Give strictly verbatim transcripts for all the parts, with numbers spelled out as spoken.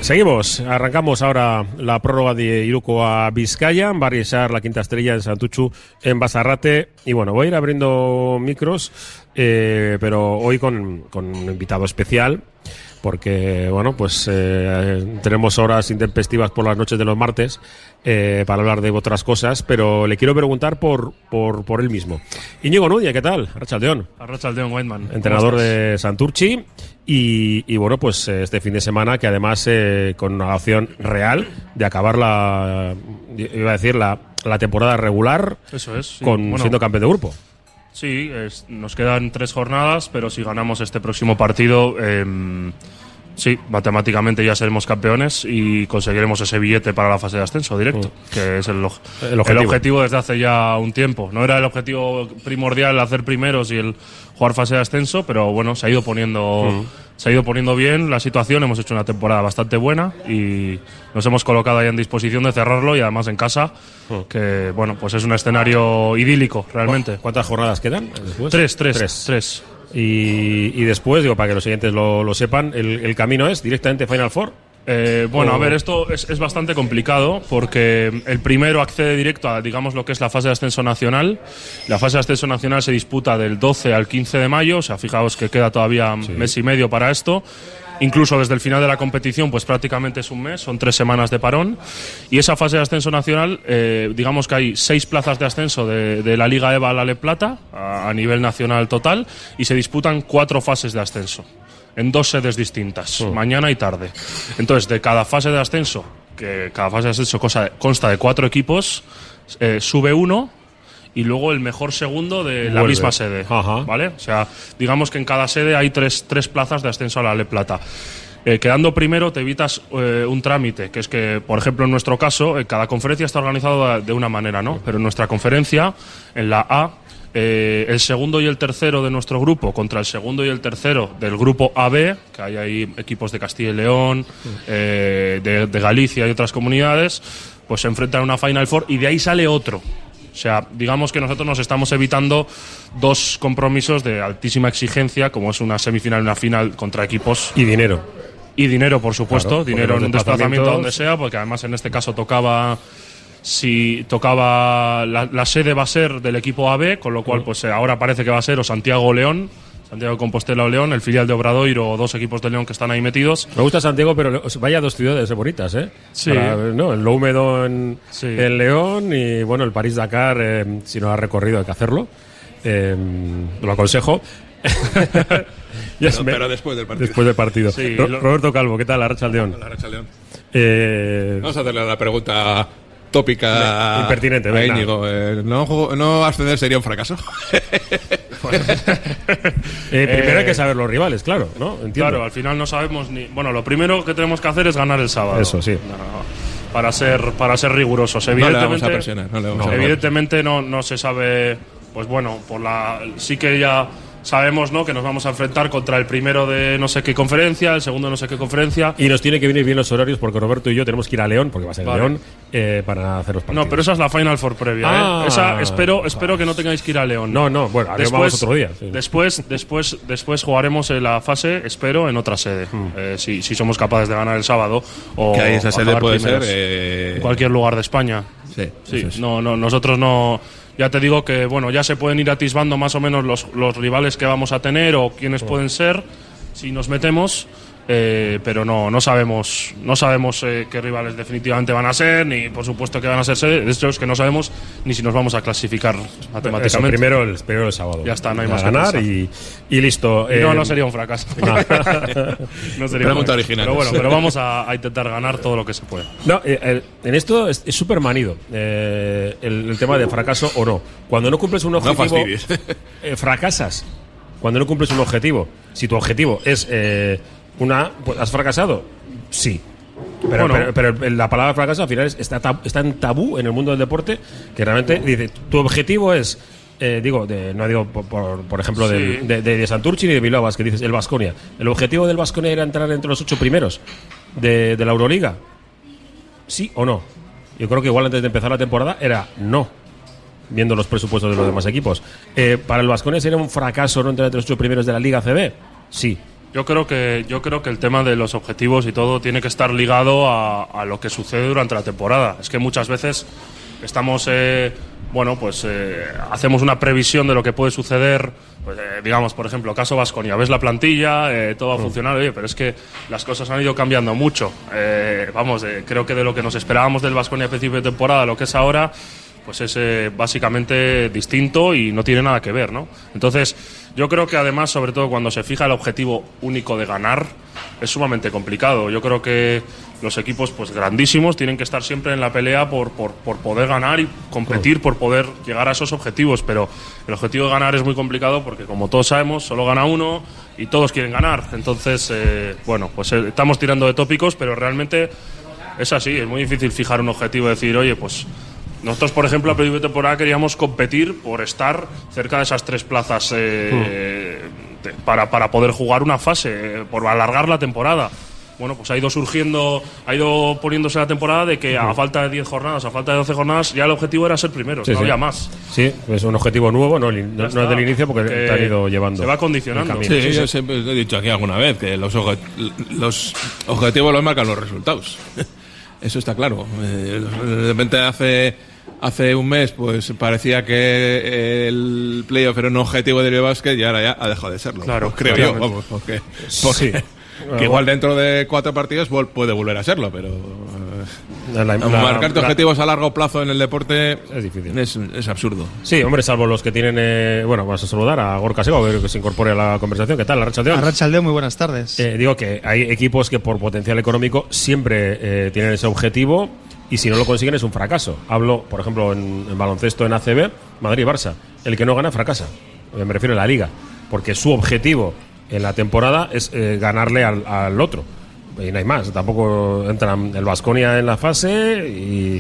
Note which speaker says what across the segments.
Speaker 1: Seguimos, arrancamos ahora la prórroga de Iruko a Vizcaya, en Barriesar, la quinta estrella, en Santutxu, en Basarrate. Y bueno, voy a ir abriendo micros, eh, pero hoy con, con un invitado especial, porque bueno, pues eh, tenemos horas intempestivas por las noches de los martes eh, para hablar de otras cosas, pero le quiero preguntar por, por, por él mismo. Íñigo Nudia, ¿qué tal? Arratsaldeon.
Speaker 2: Arratsaldeon, Weidman.
Speaker 1: Entrenador de Santurtzi. Y, y bueno, pues este fin de semana que además eh, con una opción real de acabar la, iba a decir, la, la temporada regular.
Speaker 2: Eso es, sí.
Speaker 1: con
Speaker 2: Bueno,
Speaker 1: siendo campeón de grupo.
Speaker 2: Sí, es, nos quedan tres jornadas, pero si ganamos este próximo partido, eh, sí, matemáticamente ya seremos campeones y conseguiremos ese billete para la fase de ascenso directo, mm. que es el, el, objetivo. el objetivo desde hace ya un tiempo. No era el objetivo primordial hacer primeros y el jugar fase de ascenso, pero bueno, se ha ido poniendo mm. se ha ido poniendo bien la situación. Hemos hecho una temporada bastante buena y nos hemos colocado ahí en disposición de cerrarlo, y además en casa, mm. que bueno, pues es un escenario idílico realmente.
Speaker 1: ¿Cuántas jornadas quedan después?
Speaker 2: Tres, tres,
Speaker 1: tres.
Speaker 2: tres.
Speaker 1: Y, y después, digo, para que los siguientes lo, lo sepan, el, el camino es directamente Final Four.
Speaker 2: Eh, bueno,
Speaker 1: o...
Speaker 2: a ver, esto es, es bastante complicado porque el primero accede directo a, digamos, lo que es la fase de ascenso nacional. La fase de ascenso nacional se disputa del doce al quince de mayo, o sea, fijaos que queda todavía sí. mes y medio para esto. Incluso desde el final de la competición, pues prácticamente es un mes, son tres semanas de parón. Y esa fase de ascenso nacional, eh, digamos que hay seis plazas de ascenso de, de la Liga EVA a la Le Plata, a, a nivel nacional total, y se disputan cuatro fases de ascenso, en dos sedes distintas, oh. mañana y tarde. Entonces, de cada fase de ascenso, que cada fase de ascenso consta, consta de cuatro equipos, eh, sube uno, y luego el mejor segundo de la Vuelve. misma sede. Ajá. ¿Vale? O sea, digamos que en cada sede hay tres, tres plazas de ascenso a la Le Plata. Eh, quedando primero te evitas eh, un trámite, que es que, por ejemplo, en nuestro caso, eh, cada conferencia está organizada de una manera, ¿no? Pero en nuestra conferencia, en la A, eh, el segundo y el tercero de nuestro grupo contra el segundo y el tercero del grupo A B, que hay ahí equipos de Castilla y León, eh, de, de Galicia y otras comunidades, pues se enfrentan a una Final Four y de ahí sale otro. O sea, digamos que nosotros nos estamos evitando dos compromisos de altísima exigencia, como es una semifinal y una final contra equipos.
Speaker 1: Y dinero.
Speaker 2: Y dinero, por supuesto.
Speaker 1: Claro,
Speaker 2: dinero en un desplazamiento donde sea, porque además en este caso tocaba... Si tocaba... La, la sede va a ser del equipo A B, con lo cual pues ahora parece que va a ser o Santiago o León. Santiago de Compostela o León, el filial de Obradoiro o dos equipos de León que están ahí metidos.
Speaker 1: Me gusta Santiago, pero vaya dos ciudades bonitas, ¿eh?
Speaker 2: Sí.
Speaker 1: Para, ¿no? En lo húmedo en, sí. en León y, bueno, el París-Dakar, eh, si no lo has recorrido hay que hacerlo. Eh, lo aconsejo.
Speaker 3: pero, me, pero después del partido.
Speaker 1: Después del partido. Sí, Ro- lo... Roberto Calvo, ¿qué tal? Arratsaldeon.
Speaker 3: Hola, Arratsaldeon.
Speaker 1: Eh...
Speaker 3: Vamos a hacerle la pregunta tópica.
Speaker 1: Impertinente,
Speaker 3: a Íñigo. Eh, no, no ascender sería un fracaso.
Speaker 1: eh, primero hay que saber los rivales, claro, ¿no? Entiendo.
Speaker 2: Claro, al final no sabemos ni... Bueno, lo primero que tenemos que hacer es ganar el sábado.
Speaker 1: Eso, sí.
Speaker 2: No, para ser para ser rigurosos. Evidentemente,
Speaker 3: no le vamos a presionar. No, le vamos
Speaker 2: no,
Speaker 3: a
Speaker 2: evidentemente no, no se sabe... Pues bueno, por la sí que ya... Sabemos, ¿no?, que nos vamos a enfrentar contra el primero de no sé qué conferencia, el segundo de no sé qué conferencia.
Speaker 1: Y nos tiene que venir bien los horarios porque Roberto y yo tenemos que ir a León, porque va a ser vale. León, eh, para hacer los partidos.
Speaker 2: No, pero esa es la Final Four previa,
Speaker 1: ah,
Speaker 2: ¿eh? Esa espero, espero que no tengáis que ir a León.
Speaker 1: No, no, bueno, a León vamos otro día. Sí.
Speaker 2: Después, después, después jugaremos en la fase, espero, en otra sede. Mm. Eh, si, si somos capaces de ganar el sábado. O
Speaker 3: que ahí esa sede puede ser
Speaker 2: eh... en cualquier lugar de España.
Speaker 3: Sí,
Speaker 2: sí. No, no, nosotros no... Ya te digo que bueno, ya se pueden ir atisbando más o menos los, los rivales que vamos a tener o quiénes oh. pueden ser si nos metemos, eh, pero no no sabemos no sabemos eh, qué rivales definitivamente van a ser, ni por supuesto que van a ser sede. De hecho es que no sabemos ni si nos vamos a clasificar matemáticamente. Eso,
Speaker 1: primero el, primero el sábado.
Speaker 2: Ya está, no hay más
Speaker 1: que ganar y, y listo.
Speaker 2: Eh, no, no sería un fracaso. No,
Speaker 3: no sería pregunta original.
Speaker 2: Pero bueno, pero vamos a, a intentar ganar todo lo que se pueda.
Speaker 1: No, eh, el, en esto es súper manido eh, el, el tema de fracaso o no. Cuando no cumples un objetivo,
Speaker 3: no
Speaker 1: eh, fracasas. Cuando no cumples un objetivo, si tu objetivo es eh, una, pues, ¿has fracasado? Sí. Pero, bueno. pero, pero la palabra fracaso al final está, tab, está en tabú en el mundo del deporte, que realmente dice, tu objetivo es, eh, digo, de, no digo por, por, por ejemplo sí. del, de, de, de Santurtzi ni de Bilbao, que dices el Baskonia. ¿El objetivo del Baskonia era entrar entre los ocho primeros de, de la Euroliga? ¿Sí o no? Yo creo que igual antes de empezar la temporada era no, viendo los presupuestos de los demás equipos. Eh, ¿Para el Baskonia sería un fracaso no entrar entre los ocho primeros de la Liga A C B? Sí.
Speaker 2: Yo creo que yo creo que el tema de los objetivos y todo tiene que estar ligado a, a lo que sucede durante la temporada. Es que muchas veces estamos, eh, bueno, pues eh, hacemos una previsión de lo que puede suceder. Pues, eh, digamos, por ejemplo, caso Baskonia, ves la plantilla, eh, todo va a funcionar, oye, pero es que las cosas han ido cambiando mucho. Eh, vamos, eh, creo que de lo que nos esperábamos del Baskonia a principio de temporada a lo que es ahora, pues es eh, básicamente distinto y no tiene nada que ver, ¿no? Entonces, yo creo que además, sobre todo cuando se fija el objetivo único de ganar, es sumamente complicado. Yo creo que los equipos pues grandísimos tienen que estar siempre en la pelea por, por, por poder ganar y competir por poder llegar a esos objetivos, pero el objetivo de ganar es muy complicado porque, como todos sabemos, solo gana uno y todos quieren ganar. Entonces, eh, bueno, pues eh, estamos tirando de tópicos, pero realmente es así, es muy difícil fijar un objetivo y decir, oye, pues nosotros, por ejemplo, a principio de temporada queríamos competir por estar cerca de esas tres plazas eh, mm. de, para, para poder jugar una fase, eh, por alargar la temporada. Bueno, pues ha ido surgiendo, ha ido poniéndose la temporada de que a falta de diez jornadas, a falta de doce jornadas, ya el objetivo era ser primeros, sí, no sí. había más.
Speaker 1: Sí, es un objetivo nuevo, no, no, no es del inicio porque te han ido llevando.
Speaker 2: Se va condicionando.
Speaker 3: Sí, sí, yo siempre he dicho aquí alguna vez que los, obje los objetivos los marcan los resultados. Eso está claro. Eh, de repente hace... Hace un mes pues parecía que el playoff era un objetivo del Basket y ahora ya ha dejado de serlo.
Speaker 2: Claro,
Speaker 3: pues creo yo, vamos, porque, porque sí. que igual dentro de cuatro partidos puede volver a serlo, pero la, la, marcarte la, objetivos a largo plazo en el deporte
Speaker 1: es difícil.
Speaker 3: Es, es absurdo.
Speaker 1: Sí, hombre, salvo los que tienen... Eh, bueno, vamos a saludar a Gorka Sego, a ver que se incorpore a la conversación. ¿Qué tal, Arratsaldeon?
Speaker 4: Arratsaldeon, muy buenas tardes.
Speaker 1: Eh, digo que hay equipos que por potencial económico siempre eh, tienen ese objetivo y si no lo consiguen es un fracaso. Hablo, por ejemplo, en, en baloncesto en A C B, Madrid y Barça. El que no gana fracasa. Me refiero a la Liga. Porque su objetivo en la temporada es eh, ganarle al, al otro. Y no hay más. Tampoco entran el Baskonia en la fase y...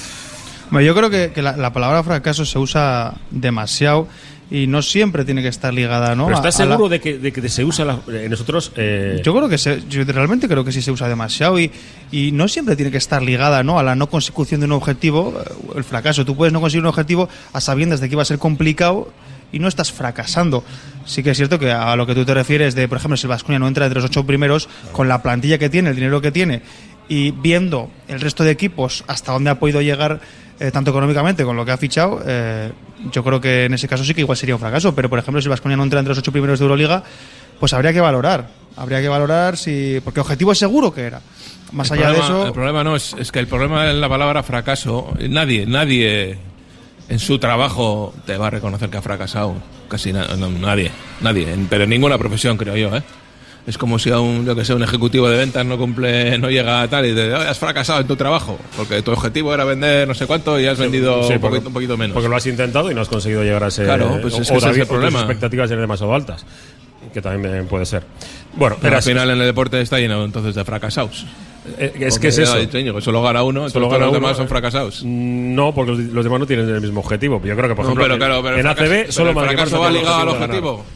Speaker 4: Bueno, yo creo que, que la, la palabra fracaso se usa demasiado y no siempre tiene que estar ligada, ¿no?
Speaker 1: Pero ¿estás
Speaker 4: a, a
Speaker 1: seguro
Speaker 4: la...
Speaker 1: de, que, de que se usa la, eh, nosotros? Eh...
Speaker 4: Yo creo que se, yo realmente creo que sí se usa demasiado y, y no siempre tiene que estar ligada, ¿no? A la no consecución de un objetivo, el fracaso. Tú puedes no conseguir un objetivo a sabiendas de que iba a ser complicado y no estás fracasando. Sí que es cierto que a lo que tú te refieres de, por ejemplo, si el Baskonia no entra entre los ocho primeros, con la plantilla que tiene, el dinero que tiene y viendo el resto de equipos hasta dónde ha podido llegar, eh, tanto económicamente con lo que ha fichado, eh, yo creo que en ese caso sí que igual sería un fracaso. Pero por ejemplo, si el Baskonia no entra entre los ocho primeros de Euroliga, pues habría que valorar habría que valorar si, porque objetivo es seguro que era. Más
Speaker 3: el
Speaker 4: allá
Speaker 3: problema,
Speaker 4: de eso,
Speaker 3: el problema no es, es que el problema es la palabra fracaso. Nadie nadie en su trabajo te va a reconocer que ha fracasado, casi na, no, nadie nadie en, pero en ninguna profesión, creo yo, ¿eh? Es como si a un, yo que sé, un ejecutivo de ventas no cumple, no llega a tal y te has fracasado en tu trabajo, porque tu objetivo era vender no sé cuánto y has vendido
Speaker 1: sí,
Speaker 3: un,
Speaker 1: porque,
Speaker 3: poquito, un poquito menos.
Speaker 1: Porque lo has intentado y no has conseguido llegar a ese...
Speaker 3: Claro, pues es
Speaker 1: o,
Speaker 3: que ese
Speaker 1: o
Speaker 3: es el problema.
Speaker 1: Tus expectativas eran demasiado altas, que también puede ser. Bueno,
Speaker 3: pero
Speaker 1: era
Speaker 3: al final en el deporte está lleno entonces de fracasados.
Speaker 1: Eh, es que es eso.
Speaker 3: Dicho, solo gana uno, solo gana los uno, demás son fracasados.
Speaker 1: No, porque los, los demás no tienen el mismo objetivo. Yo creo que, por
Speaker 3: no,
Speaker 1: ejemplo,
Speaker 3: pero, claro, pero
Speaker 1: en
Speaker 3: fracaso,
Speaker 1: A C B solo
Speaker 3: el fracaso va ligado al objetivo.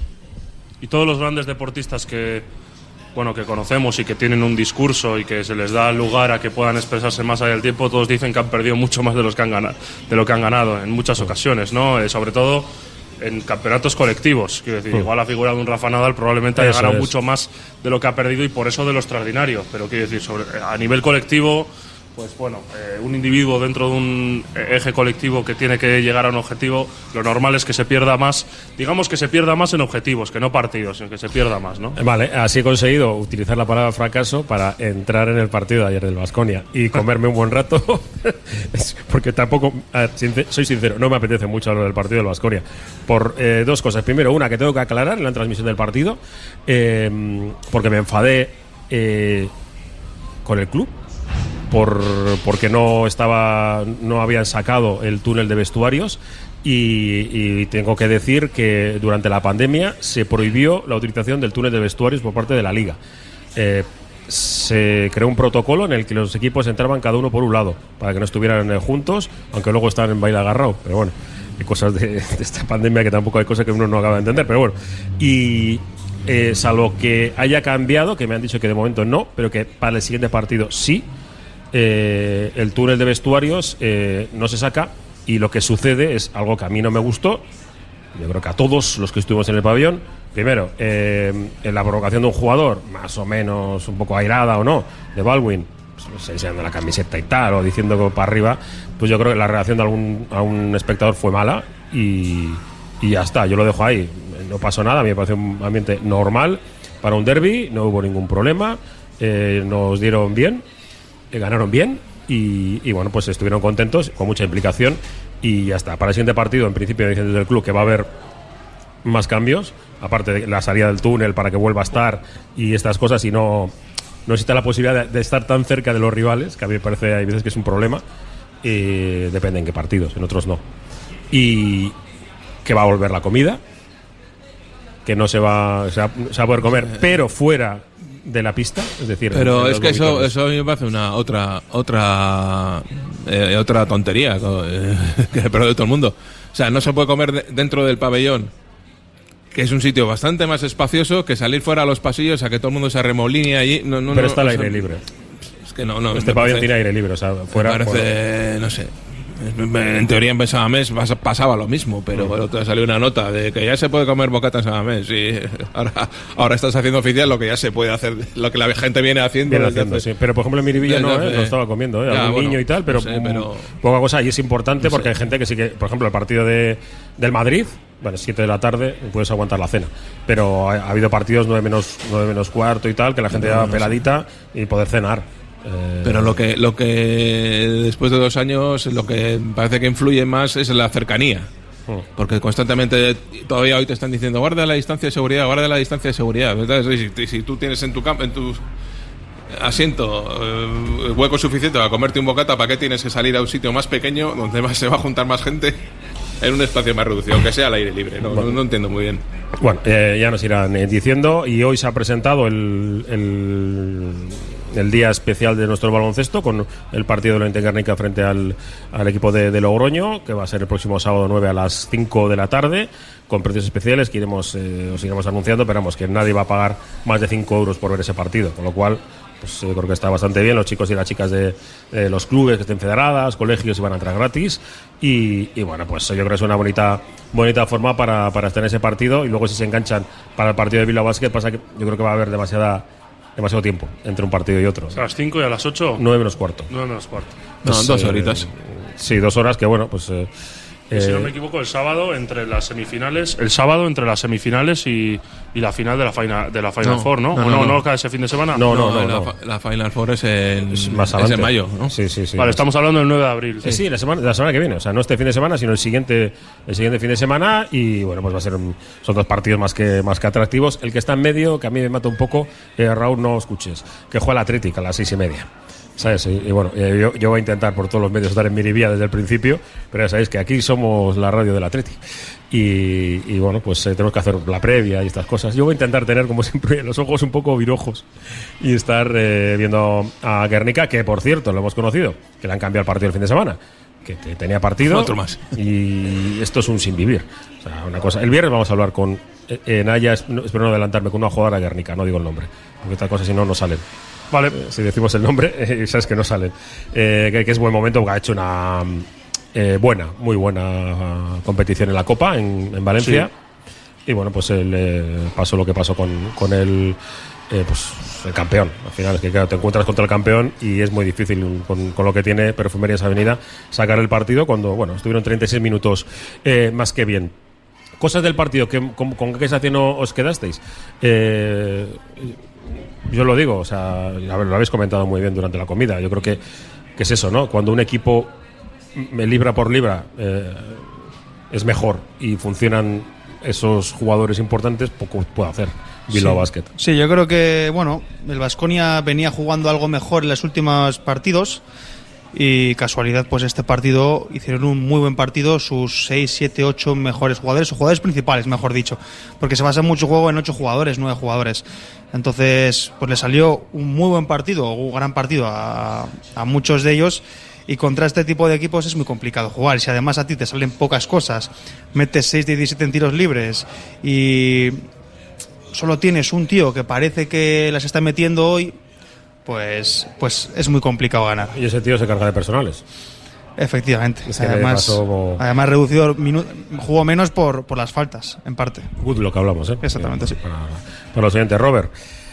Speaker 2: Y todos los grandes deportistas que, bueno, que conocemos y que tienen un discurso y que se les da lugar a que puedan expresarse más allá del tiempo, todos dicen que han perdido mucho más de los que han ganado, de lo que han ganado en muchas ocasiones, ¿no? Eh, sobre todo en campeonatos colectivos. Quiero decir, sí. Igual la figura de un Rafa Nadal probablemente haya ganado es. mucho más de lo que ha perdido y por eso de lo extraordinario. Pero quiero decir, sobre, a nivel colectivo, pues bueno, eh, un individuo dentro de un eje colectivo que tiene que llegar a un objetivo, lo normal es que se pierda más, digamos que se pierda más en objetivos, que no partidos, sino que se pierda más, ¿no?
Speaker 1: Vale, así he conseguido utilizar la palabra fracaso para entrar en el partido de ayer del Baskonia y comerme un buen rato, porque tampoco, ver, soy sincero, no me apetece mucho hablar del partido del Baskonia, por eh, dos cosas. Primero, una que tengo que aclarar en la transmisión del partido, eh, porque me enfadé eh, con el club, por porque no estaba no habían sacado el túnel de vestuarios y, y tengo que decir que durante la pandemia se prohibió la utilización del túnel de vestuarios por parte de la liga. Eh, se creó un protocolo en el que los equipos entraban cada uno por un lado para que no estuvieran eh, juntos, aunque luego estaban en baile agarrado, pero bueno, hay cosas de, de esta pandemia que tampoco hay cosas que uno no acaba de entender, pero bueno. Y eh, salvo que haya cambiado, que me han dicho que de momento no, pero que para el siguiente partido sí, Eh, el túnel de vestuarios eh, no se saca y lo que sucede es algo que a mí no me gustó, yo creo que a todos los que estuvimos en el pabellón, primero, eh, en la provocación de un jugador, más o menos un poco airada o no, de Baldwin, pues, enseñando la camiseta y tal, o diciendo que para arriba, pues yo creo que la reacción de algún a un espectador fue mala y, y ya está, yo lo dejo ahí. No pasó nada, a mí me pareció un ambiente normal para un derbi, no hubo ningún problema, eh, nos dieron bien, eh, ganaron bien y, y bueno, pues estuvieron contentos, con mucha implicación y ya está. Para el siguiente partido, en principio dicen desde el club que va a haber más cambios, aparte de la salida del túnel para que vuelva a estar y estas cosas, y no, no existe la posibilidad de, de estar tan cerca de los rivales, que a mí me parece hay veces que es un problema, y depende en qué partidos, en otros no. Y que va a volver la comida, que no se va, se va, se va a poder comer, pero fuera de la pista, es decir,
Speaker 3: pero es que eso eso a mí me parece una otra otra eh, otra tontería eh, que pero de todo el mundo. O sea, no se puede comer de, dentro del pabellón, que es un sitio bastante más espacioso, que salir fuera a los pasillos a que todo el mundo se arremoline allí. No, no,
Speaker 1: pero
Speaker 3: no,
Speaker 1: está al
Speaker 3: o
Speaker 1: aire
Speaker 3: sea,
Speaker 1: libre.
Speaker 3: Es que no, no.
Speaker 1: Este pabellón tiene aire libre, o sea, fuera.
Speaker 3: Me parece, por... no sé. En teoría en Samamés pasaba lo mismo, pero bueno, te salió una nota de que ya se puede comer bocata en Samamés y ahora, ahora estás haciendo oficial lo que ya se puede hacer, lo que la gente viene haciendo.
Speaker 1: Viene haciendo sí. Pero por ejemplo en Miribilla no, eh, lo estaba comiendo, ¿eh?
Speaker 3: Ya,
Speaker 1: algún
Speaker 3: bueno,
Speaker 1: niño y tal, pero,
Speaker 3: no sé, pero
Speaker 1: poca cosa. Y es importante
Speaker 3: no
Speaker 1: porque
Speaker 3: sé.
Speaker 1: hay gente que sí que, por ejemplo, el partido de, del Madrid, bueno, siete de la tarde, puedes aguantar la cena. Pero ha, ha habido partidos nueve menos, nueve menos cuarto y tal, que la gente ya no, no peladita sé. Y poder cenar.
Speaker 3: Pero lo que lo que después de dos años lo que parece que influye más es la cercanía, porque constantemente todavía hoy te están diciendo guarda la distancia de seguridad, guarda la distancia de seguridad. Si, si tú tienes en tu campo, en tu asiento eh, hueco suficiente para comerte un bocata, ¿para qué tienes que salir a un sitio más pequeño donde más, se va a juntar más gente en un espacio más reducido, aunque sea al aire libre? No, bueno, no, no entiendo muy bien.
Speaker 1: Bueno, eh, ya nos irán eh, diciendo, y hoy se ha presentado el, el, el día especial de nuestro baloncesto con el partido de Lorente Guernica frente al, al equipo de, de Logroño, que va a ser el próximo sábado nueve a las cinco de la tarde, con precios especiales que iremos, eh, os iremos anunciando, pero vamos, que nadie va a pagar más de cinco euros por ver ese partido, con lo cual pues yo creo que está bastante bien. Los chicos y las chicas de, de los clubes que estén federadas, colegios, van a entrar gratis y, y bueno, pues yo creo que es una bonita bonita forma para, para estar en ese partido. Y luego si se enganchan para el partido de Bilbao Basket, pasa que yo creo que va a haber demasiada demasiado tiempo entre un partido y otro.
Speaker 2: ¿A las cinco y a las ocho?
Speaker 1: nueve menos cuarto.
Speaker 2: nueve menos cuarto.
Speaker 3: No,
Speaker 1: Pues,
Speaker 3: dos
Speaker 1: eh,
Speaker 3: horitas.
Speaker 1: Sí, dos horas que bueno, pues... Eh,
Speaker 2: Y si no me equivoco, el sábado entre las semifinales, el sábado entre las semifinales y, y la final de la Final, de la Final
Speaker 3: No,
Speaker 2: Four, ¿no?
Speaker 3: no,
Speaker 2: ¿O
Speaker 3: no,
Speaker 2: no,
Speaker 3: no.
Speaker 2: no cae ese fin de semana?
Speaker 1: No, no, no,
Speaker 3: la,
Speaker 1: no.
Speaker 3: la Final Four es en,
Speaker 1: es más
Speaker 3: es
Speaker 1: adelante.
Speaker 3: en mayo, ¿no?
Speaker 1: Sí, sí, sí.
Speaker 2: Vale, estamos hablando del nueve de abril.
Speaker 1: Sí, sí, la semana, la semana que viene, o sea, no este fin de semana, sino el siguiente, el siguiente fin de semana. Y bueno, pues va a ser un- son dos partidos más que más que atractivos. El que está en medio, que a mí me mata un poco, eh, Raúl, no escuches, que juega el Atlético a las seis y media. ¿Sabes? Y, y bueno, eh, yo, yo voy a intentar por todos los medios estar en Miribilla desde el principio, pero ya sabéis que aquí somos la radio del Atlético. Y, y bueno, pues eh, tenemos que hacer la previa y estas cosas. Yo voy a intentar tener, como siempre, los ojos un poco virojos y estar eh, viendo a Guernica, que por cierto, lo hemos conocido, que le han cambiado el partido el fin de semana, que te- tenía partido.
Speaker 3: Otro más.
Speaker 1: Y esto es un sin vivir. O sea, una cosa. El viernes vamos a hablar con eh, eh, Naya, es- no- espero no adelantarme, con una jugadora de Guernica, no digo el nombre, porque estas cosas si no, no salen.
Speaker 2: Vale.
Speaker 1: Si decimos el nombre, eh, sabes que no salen. Eh, que, que es buen momento porque ha hecho una eh, buena, muy buena uh, competición en la Copa en, en Valencia. Y bueno, pues el, eh, pasó lo que pasó con, con el, eh, pues, el campeón. Al final es que claro, te encuentras contra el campeón y es muy difícil con, con lo que tiene Perfumerías Avenida sacar el partido cuando, bueno, estuvieron treinta y seis minutos eh, más que bien. Cosas del partido, que, con, ¿con qué sensación os quedasteis? Eh, yo lo digo, o sea, a ver, lo habéis comentado muy bien durante la comida. Yo creo que, que es eso, ¿no? Cuando un equipo mm, libra por libra eh, es mejor y funcionan esos jugadores importantes, poco puede hacer Bilbao
Speaker 4: Sí.
Speaker 1: Basket.
Speaker 4: Sí, yo creo que, bueno, el Baskonia venía jugando algo mejor en los últimos partidos y casualidad, pues este partido hicieron un muy buen partido sus seis, siete, ocho mejores jugadores, o jugadores principales, mejor dicho, porque se basa mucho juego en ocho jugadores, nueve jugadores. Entonces, pues le salió un muy buen partido, un gran partido a, a muchos de ellos. Y contra este tipo de equipos es muy complicado jugar. Si además a ti te salen pocas cosas, metes seis de diecisiete en tiros libres y solo tienes un tío que parece que las está metiendo hoy, pues, pues es muy complicado ganar.
Speaker 1: Y ese tío se carga de personales.
Speaker 4: Efectivamente.
Speaker 1: Es que
Speaker 4: además,
Speaker 1: pasó...
Speaker 4: además reducido, minu- jugó menos por, por las faltas, en parte.
Speaker 1: Good, lo que hablamos, ¿eh?
Speaker 4: Exactamente, sí.
Speaker 1: Para, para los siguientes, Robert.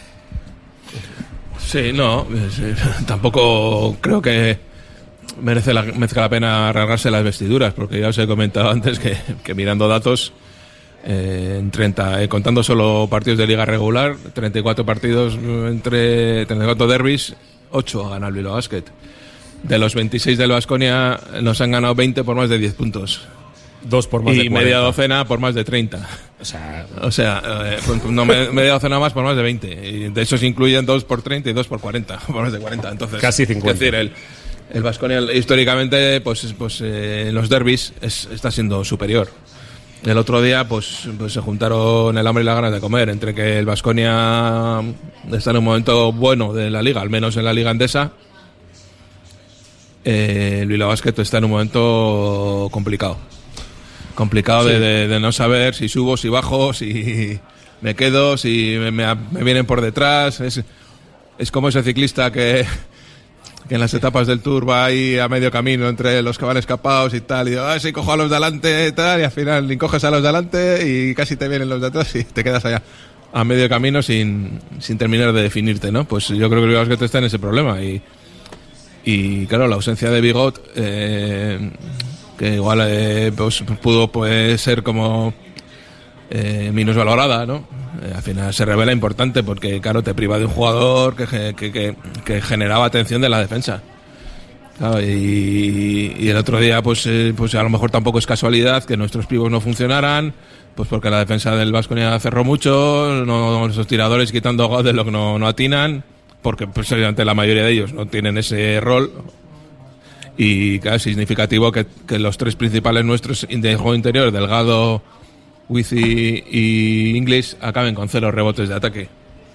Speaker 3: Sí, no, sí, tampoco creo que merece la, merezca la pena rasgarse las vestiduras, porque ya os he comentado antes que, que mirando datos, eh, en treinta, eh, contando solo partidos de liga regular, treinta y cuatro partidos entre treinta y cuatro derbis, ocho ha ganado el Bilbao Basket. De los veintiséis del Baskonia nos han ganado veinte por más de diez puntos.
Speaker 1: Dos por más
Speaker 3: y
Speaker 1: de cuarenta.
Speaker 3: media docena por más de treinta.
Speaker 1: O sea,
Speaker 3: O sea, eh, no, media docena más por más de veinte. Y de esos incluyen dos por treinta y dos por cuarenta. Por más de cuarenta. Entonces,
Speaker 1: casi cincuenta.
Speaker 3: Es decir, el, el Baskonia históricamente, pues, pues eh, en los derbis es, está siendo superior. El otro día, pues, pues se juntaron el hambre y las ganas de comer. Entre que el Baskonia está en un momento bueno de la liga, al menos en la liga andesa, eh, el Bilbao Basket está en un momento complicado. Complicado sí. de, de, de no saber si subo, si bajo, si me quedo, si me, me, me vienen por detrás. Es, es como ese ciclista que, que en las etapas del Tour va ahí a medio camino entre los que van escapados y tal. Y digo, ah, si cojo a los de adelante y tal. Y al final ni coges a los de adelante y casi te vienen los de atrás y te quedas allá a medio camino sin, sin terminar de definirte, ¿no? Pues yo creo que el Basket está en ese problema. Y, y claro, la ausencia de Bigot... Eh, que igual eh, pues, pudo pues, ser como eh, minusvalorada, ¿no? Eh, al final se revela importante porque, claro, te priva de un jugador que, que, que, que generaba atención de la defensa. Claro, y, y el otro día, pues, eh, pues a lo mejor tampoco es casualidad que nuestros pibos no funcionaran, pues porque la defensa del Baskonia cerró mucho, no, esos tiradores quitando gol de lo que no, no atinan, porque pues, la mayoría de ellos no tienen ese rol. Y claro, es significativo que, que los tres principales nuestros de juego interior, Delgado, Wizzy y English, acaben con cero rebotes de ataque.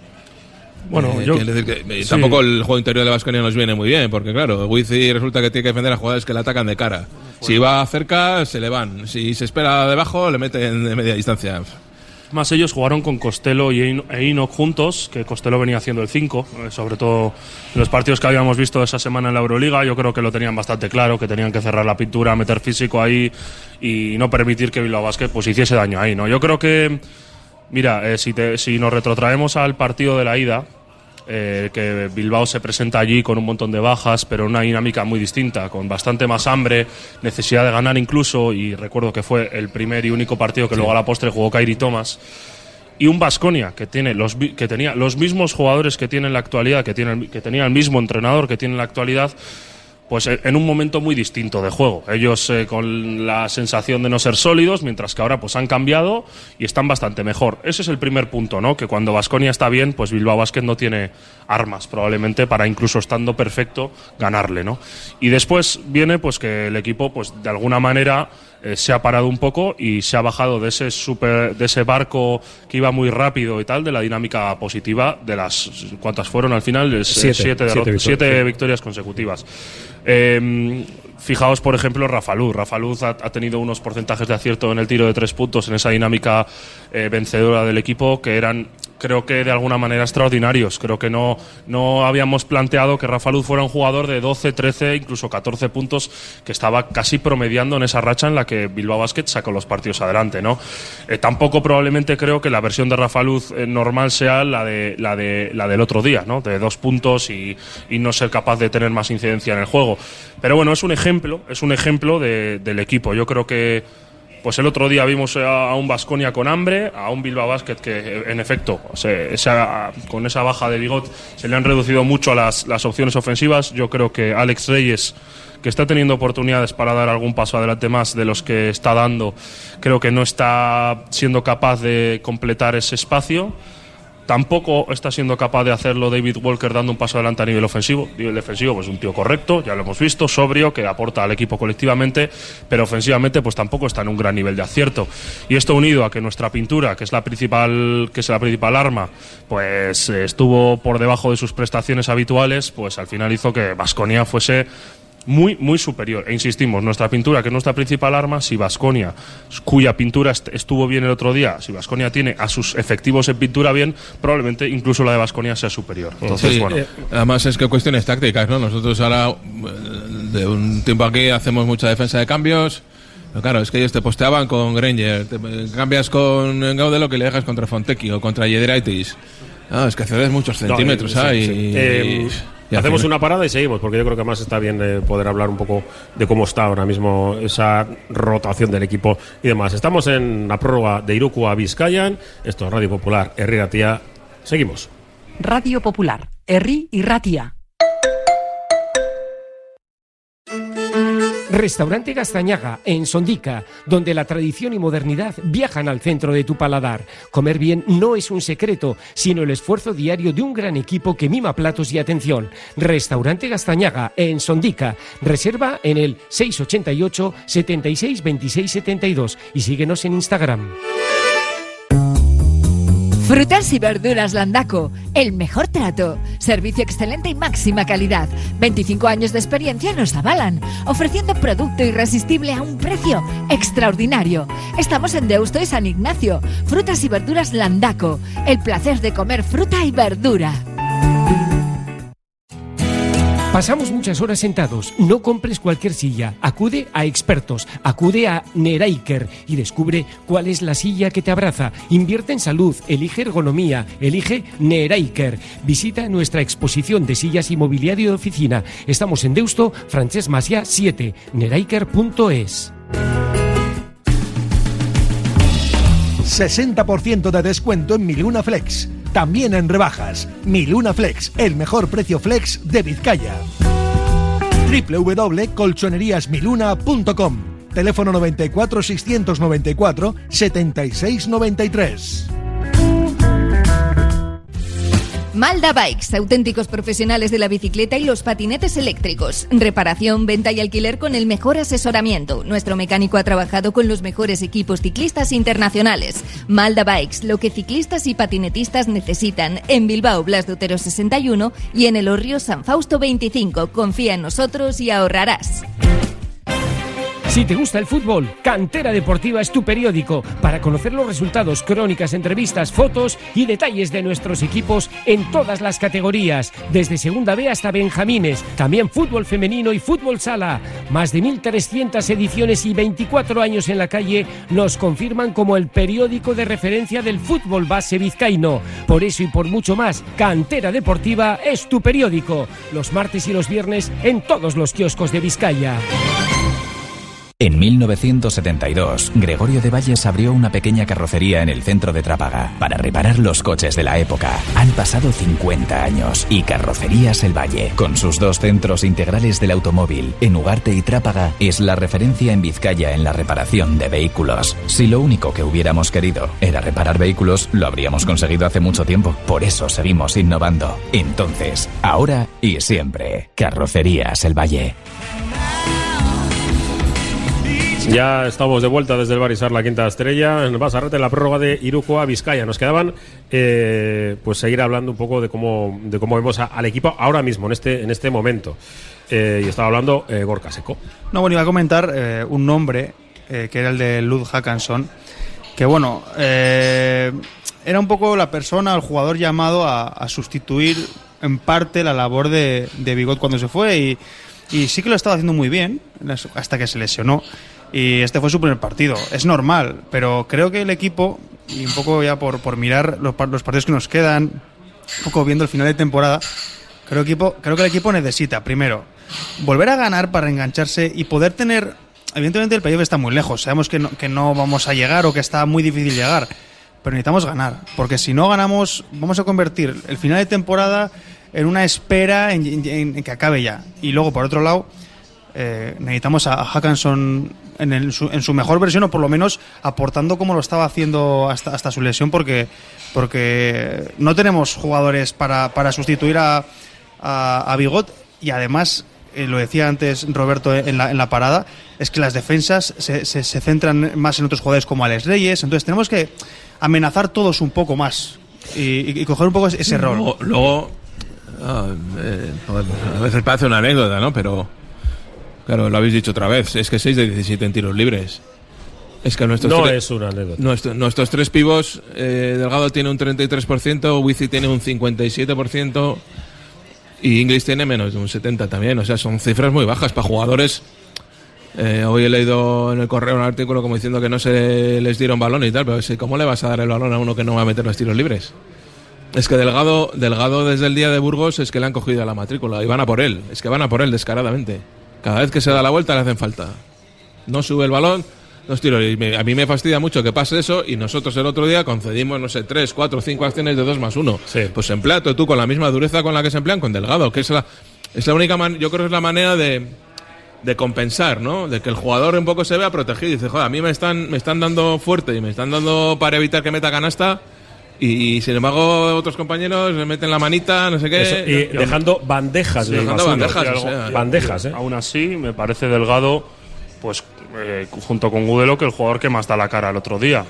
Speaker 2: Bueno,
Speaker 3: eh,
Speaker 2: yo
Speaker 3: decir que,
Speaker 2: sí.
Speaker 3: Tampoco el juego interior de Baskonia nos viene muy bien, porque claro, Wizzy resulta que tiene que defender a jugadores que le atacan de cara. Si va cerca, se le van. Si se espera debajo, le meten de media distancia.
Speaker 2: Más ellos jugaron con Costello y Enoch juntos, que Costello venía haciendo el cinco, eh, sobre todo en los partidos que habíamos visto esa semana en la Euroliga. Yo creo que lo tenían bastante claro, que tenían que cerrar la pintura, meter físico ahí y no permitir que Bilbao Basket pues hiciese daño ahí, ¿no? Yo creo que, mira, eh, si, te, si nos retrotraemos al partido de la ida, eh, que Bilbao se presenta allí con un montón de bajas, pero una dinámica muy distinta, con bastante más hambre, necesidad de ganar incluso, y recuerdo que fue el primer y único partido que sí. luego a la postre jugó Kyrie Thomas, y un Baskonia que tiene los que tenía los mismos jugadores que tiene en la actualidad, que tiene que tenía el mismo entrenador que tiene en la actualidad, pues en un momento muy distinto de juego. Ellos eh, con la sensación de no ser sólidos, mientras que ahora pues han cambiado y están bastante mejor. Ese es el primer punto, ¿no? Que cuando Baskonia está bien, pues Bilbao Basket no tiene armas probablemente para, incluso estando perfecto, ganarle, ¿no? Y después viene pues que el equipo pues de alguna manera eh, se ha parado un poco y se ha bajado de ese super, de ese barco que iba muy rápido y tal, de la dinámica positiva de las, ¿cuántas fueron al final? Es, siete, siete, siete, victorias, siete sí. victorias consecutivas. Eh, fijaos, por ejemplo, Rafa Luz. Rafa Luz ha, ha tenido unos porcentajes de acierto en el tiro de tres puntos en esa dinámica eh, vencedora del equipo que eran, creo que de alguna manera, extraordinarios. Creo que no, no habíamos planteado que Rafa Luz fuera un jugador de doce, trece, incluso catorce puntos, que estaba casi promediando en esa racha en la que Bilbao Basket sacó los partidos adelante, ¿no? Eh, tampoco probablemente creo que la versión de Rafa Luz eh, normal sea la de la de la del otro día, ¿no? De dos puntos y, y no ser capaz de tener más incidencia en el juego. Pero bueno, es un ejemplo, es un ejemplo de, del equipo. Yo creo que pues el otro día vimos a un Baskonia con hambre, a un Bilbao Basket que, en efecto, se, esa, con esa baja de Bigot se le han reducido mucho las, las opciones ofensivas. Yo creo que Alex Reyes, que está teniendo oportunidades para dar algún paso adelante más de los que está dando, creo que no está siendo capaz de completar ese espacio. Tampoco está siendo capaz de hacerlo David Walker dando un paso adelante a nivel ofensivo. A nivel defensivo, pues un tío correcto, ya lo hemos visto, sobrio, que aporta al equipo colectivamente, pero ofensivamente pues tampoco está en un gran nivel de acierto. Y esto unido a que nuestra pintura, que es la principal, que es la principal arma, pues eh, estuvo por debajo de sus prestaciones habituales, pues al final hizo que Baskonia fuese muy, muy superior. E insistimos, nuestra pintura, que es nuestra principal arma, si Baskonia, cuya pintura est- estuvo bien el otro día, si Baskonia tiene a sus efectivos en pintura bien, probablemente incluso la de Baskonia sea superior. Entonces,
Speaker 3: sí,
Speaker 2: bueno.
Speaker 3: Eh, además es que cuestiones tácticas, ¿no? Nosotros ahora, de un tiempo aquí hacemos mucha defensa de cambios. Pero claro, es que ellos te posteaban con Granger, te cambias con Gaudelo que le dejas contra Fontecchi o contra Yedraitis. Ah, es que cedes muchos centímetros.
Speaker 1: No, eh,
Speaker 3: ¿sabes?
Speaker 1: sí, sí.
Speaker 3: Y,
Speaker 1: eh,
Speaker 3: y
Speaker 1: hacemos una parada y seguimos, porque yo creo que más está bien eh, poder hablar un poco de cómo está ahora mismo esa rotación del equipo y demás. Estamos en la prórroga de Iruko a Bizkaian. Esto es Radio Popular, Herri Ratia. Seguimos.
Speaker 5: Radio Popular, Herri y Ratia.
Speaker 6: Restaurante Gastañaga, en Sondica, donde la tradición y modernidad viajan al centro de tu paladar. Comer bien no es un secreto, sino el esfuerzo diario de un gran equipo que mima platos y atención. Restaurante Gastañaga, en Sondica. Reserva en el seis ochenta y ocho, setenta y seis, veintiséis, setenta y dos y síguenos en Instagram.
Speaker 7: Frutas y verduras Landaco, el mejor trato, servicio excelente y máxima calidad. veinticinco años de experiencia nos avalan, ofreciendo producto irresistible a un precio extraordinario. Estamos en Deusto y San Ignacio. Frutas y verduras Landaco, el placer de comer fruta y verdura.
Speaker 6: Pasamos muchas horas sentados. No compres cualquier silla. Acude a expertos. Acude a Neraiker y descubre cuál es la silla que te abraza. Invierte en salud. Elige ergonomía. Elige Neraiker. Visita nuestra exposición de sillas y mobiliario de oficina. Estamos en Deusto, Francesc Macià siete. neraiker punto es.
Speaker 8: sesenta por ciento de descuento en Miluna Flex. También en rebajas. Miluna Flex, el mejor precio flex de Vizcaya. doble u doble u doble punto colchonerías miluna punto com. Teléfono noventa y cuatro, seiscientos noventa y cuatro, setenta y seis noventa y tres.
Speaker 7: Malda Bikes, auténticos profesionales de la bicicleta y los patinetes eléctricos. Reparación, venta y alquiler con el mejor asesoramiento. Nuestro mecánico ha trabajado con los mejores equipos ciclistas internacionales. Malda Bikes, lo que ciclistas y patinetistas necesitan. En Bilbao, Blas de Otero sesenta y uno y en Elorrio, San Fausto veinticinco. Confía en nosotros y ahorrarás.
Speaker 6: Si te gusta el fútbol, Cantera Deportiva es tu periódico para conocer los resultados, crónicas, entrevistas, fotos y detalles de nuestros equipos en todas las categorías, desde Segunda B hasta Benjamines, también fútbol femenino y fútbol sala. Más de mil trescientas ediciones y veinticuatro años en la calle nos confirman como el periódico de referencia del fútbol base vizcaíno. Por eso y por mucho más, Cantera Deportiva es tu periódico. Los martes y los viernes en todos los kioscos de Vizcaya.
Speaker 9: En mil novecientos setenta y dos, Gregorio de Valles abrió una pequeña carrocería en el centro de Trápaga para reparar los coches de la época. Han pasado cincuenta años y Carrocerías El Valle, con sus dos centros integrales del automóvil, en Ugarte y Trápaga, es la referencia en Vizcaya en la reparación de vehículos. Si lo único que hubiéramos querido era reparar vehículos, lo habríamos conseguido hace mucho tiempo. Por eso seguimos innovando. Entonces, ahora y siempre, Carrocerías El Valle.
Speaker 1: Ya estamos de vuelta desde el Barisar La Quinta Estrella en Basarrate, en la prórroga de Iruko a Bizkaia. Nos quedaban eh, pues seguir hablando un poco de cómo de cómo vemos a, al equipo ahora mismo, en este en este momento. Eh, y estaba hablando eh, Gorka Seco.
Speaker 4: No, bueno, iba a comentar eh, un nombre eh, que era el de Lud Hackanson, que bueno, eh, era un poco la persona, el jugador llamado a, a sustituir en parte la labor de, de Bigot cuando se fue, y, y sí que lo estaba haciendo muy bien hasta que se lesionó. Y este fue su primer partido. Es normal, pero creo que el equipo, y un poco ya por, por mirar los, los partidos que nos quedan, un poco viendo el final de temporada, creo, equipo, creo que el equipo necesita, primero, volver a ganar para engancharse y poder tener... Evidentemente el playoff está muy lejos, sabemos que no, que no vamos a llegar o que está muy difícil llegar, pero necesitamos ganar, porque si no ganamos vamos a convertir el final de temporada en una espera en, en, en que acabe ya. Y luego, por otro lado, eh, necesitamos a, a Hackanson en, el, su, en su mejor versión, o por lo menos aportando como lo estaba haciendo hasta, hasta su lesión, porque, porque no tenemos jugadores para, para sustituir a, a, a Bigot. Y además, eh, lo decía antes Roberto en la, en la parada, es que las defensas se, se, se centran más en otros jugadores como Alex Reyes. Entonces tenemos que amenazar todos un poco más y, y, y coger un poco ese rol.
Speaker 3: Luego, luego ah, eh, a veces parece una anécdota, ¿no? Pero claro, lo habéis dicho otra vez, es que seis de diecisiete en tiros libres. Es que nuestros
Speaker 1: no
Speaker 3: tre-
Speaker 1: es una anécdota.
Speaker 3: Nuestro, nuestros tres pivos, eh, Delgado tiene un treinta y tres por ciento, Wizi tiene un cincuenta y siete por ciento, Y Inglis tiene menos de un setenta también. O sea, son cifras muy bajas para jugadores. Eh, hoy he leído en el correo un artículo como diciendo que no se les dieron balón y tal, pero ¿cómo le vas a dar el balón a uno que no va a meter los tiros libres? Es que Delgado, Delgado desde el día de Burgos es que le han cogido a la matrícula y van a por él. Es que van a por él descaradamente. Cada vez que se da la vuelta le hacen falta. No sube el balón, los tiros. Y me, a mí me fastidia mucho que pase eso y nosotros el otro día concedimos, no sé, tres, cuatro, cinco acciones de dos más uno.
Speaker 1: Sí.
Speaker 3: Pues emplea tú con la misma dureza con la que se emplean con Delgado, que es la, es la única man, yo creo que es la manera de... de compensar, ¿no? De que el jugador un poco se vea protegido y dice, joder, a mí me están, me están dando fuerte y me están dando para evitar que meta canasta y, y sin embargo otros compañeros le meten la manita, no sé qué.
Speaker 1: Eso, y, y dejando bandejas.
Speaker 3: Sí, dejando bandejas, o sea,
Speaker 1: bandejas, ¿eh?
Speaker 2: Aún así, me parece Delgado, pues eh, junto con Gudelo, que el jugador que más da la cara el otro día.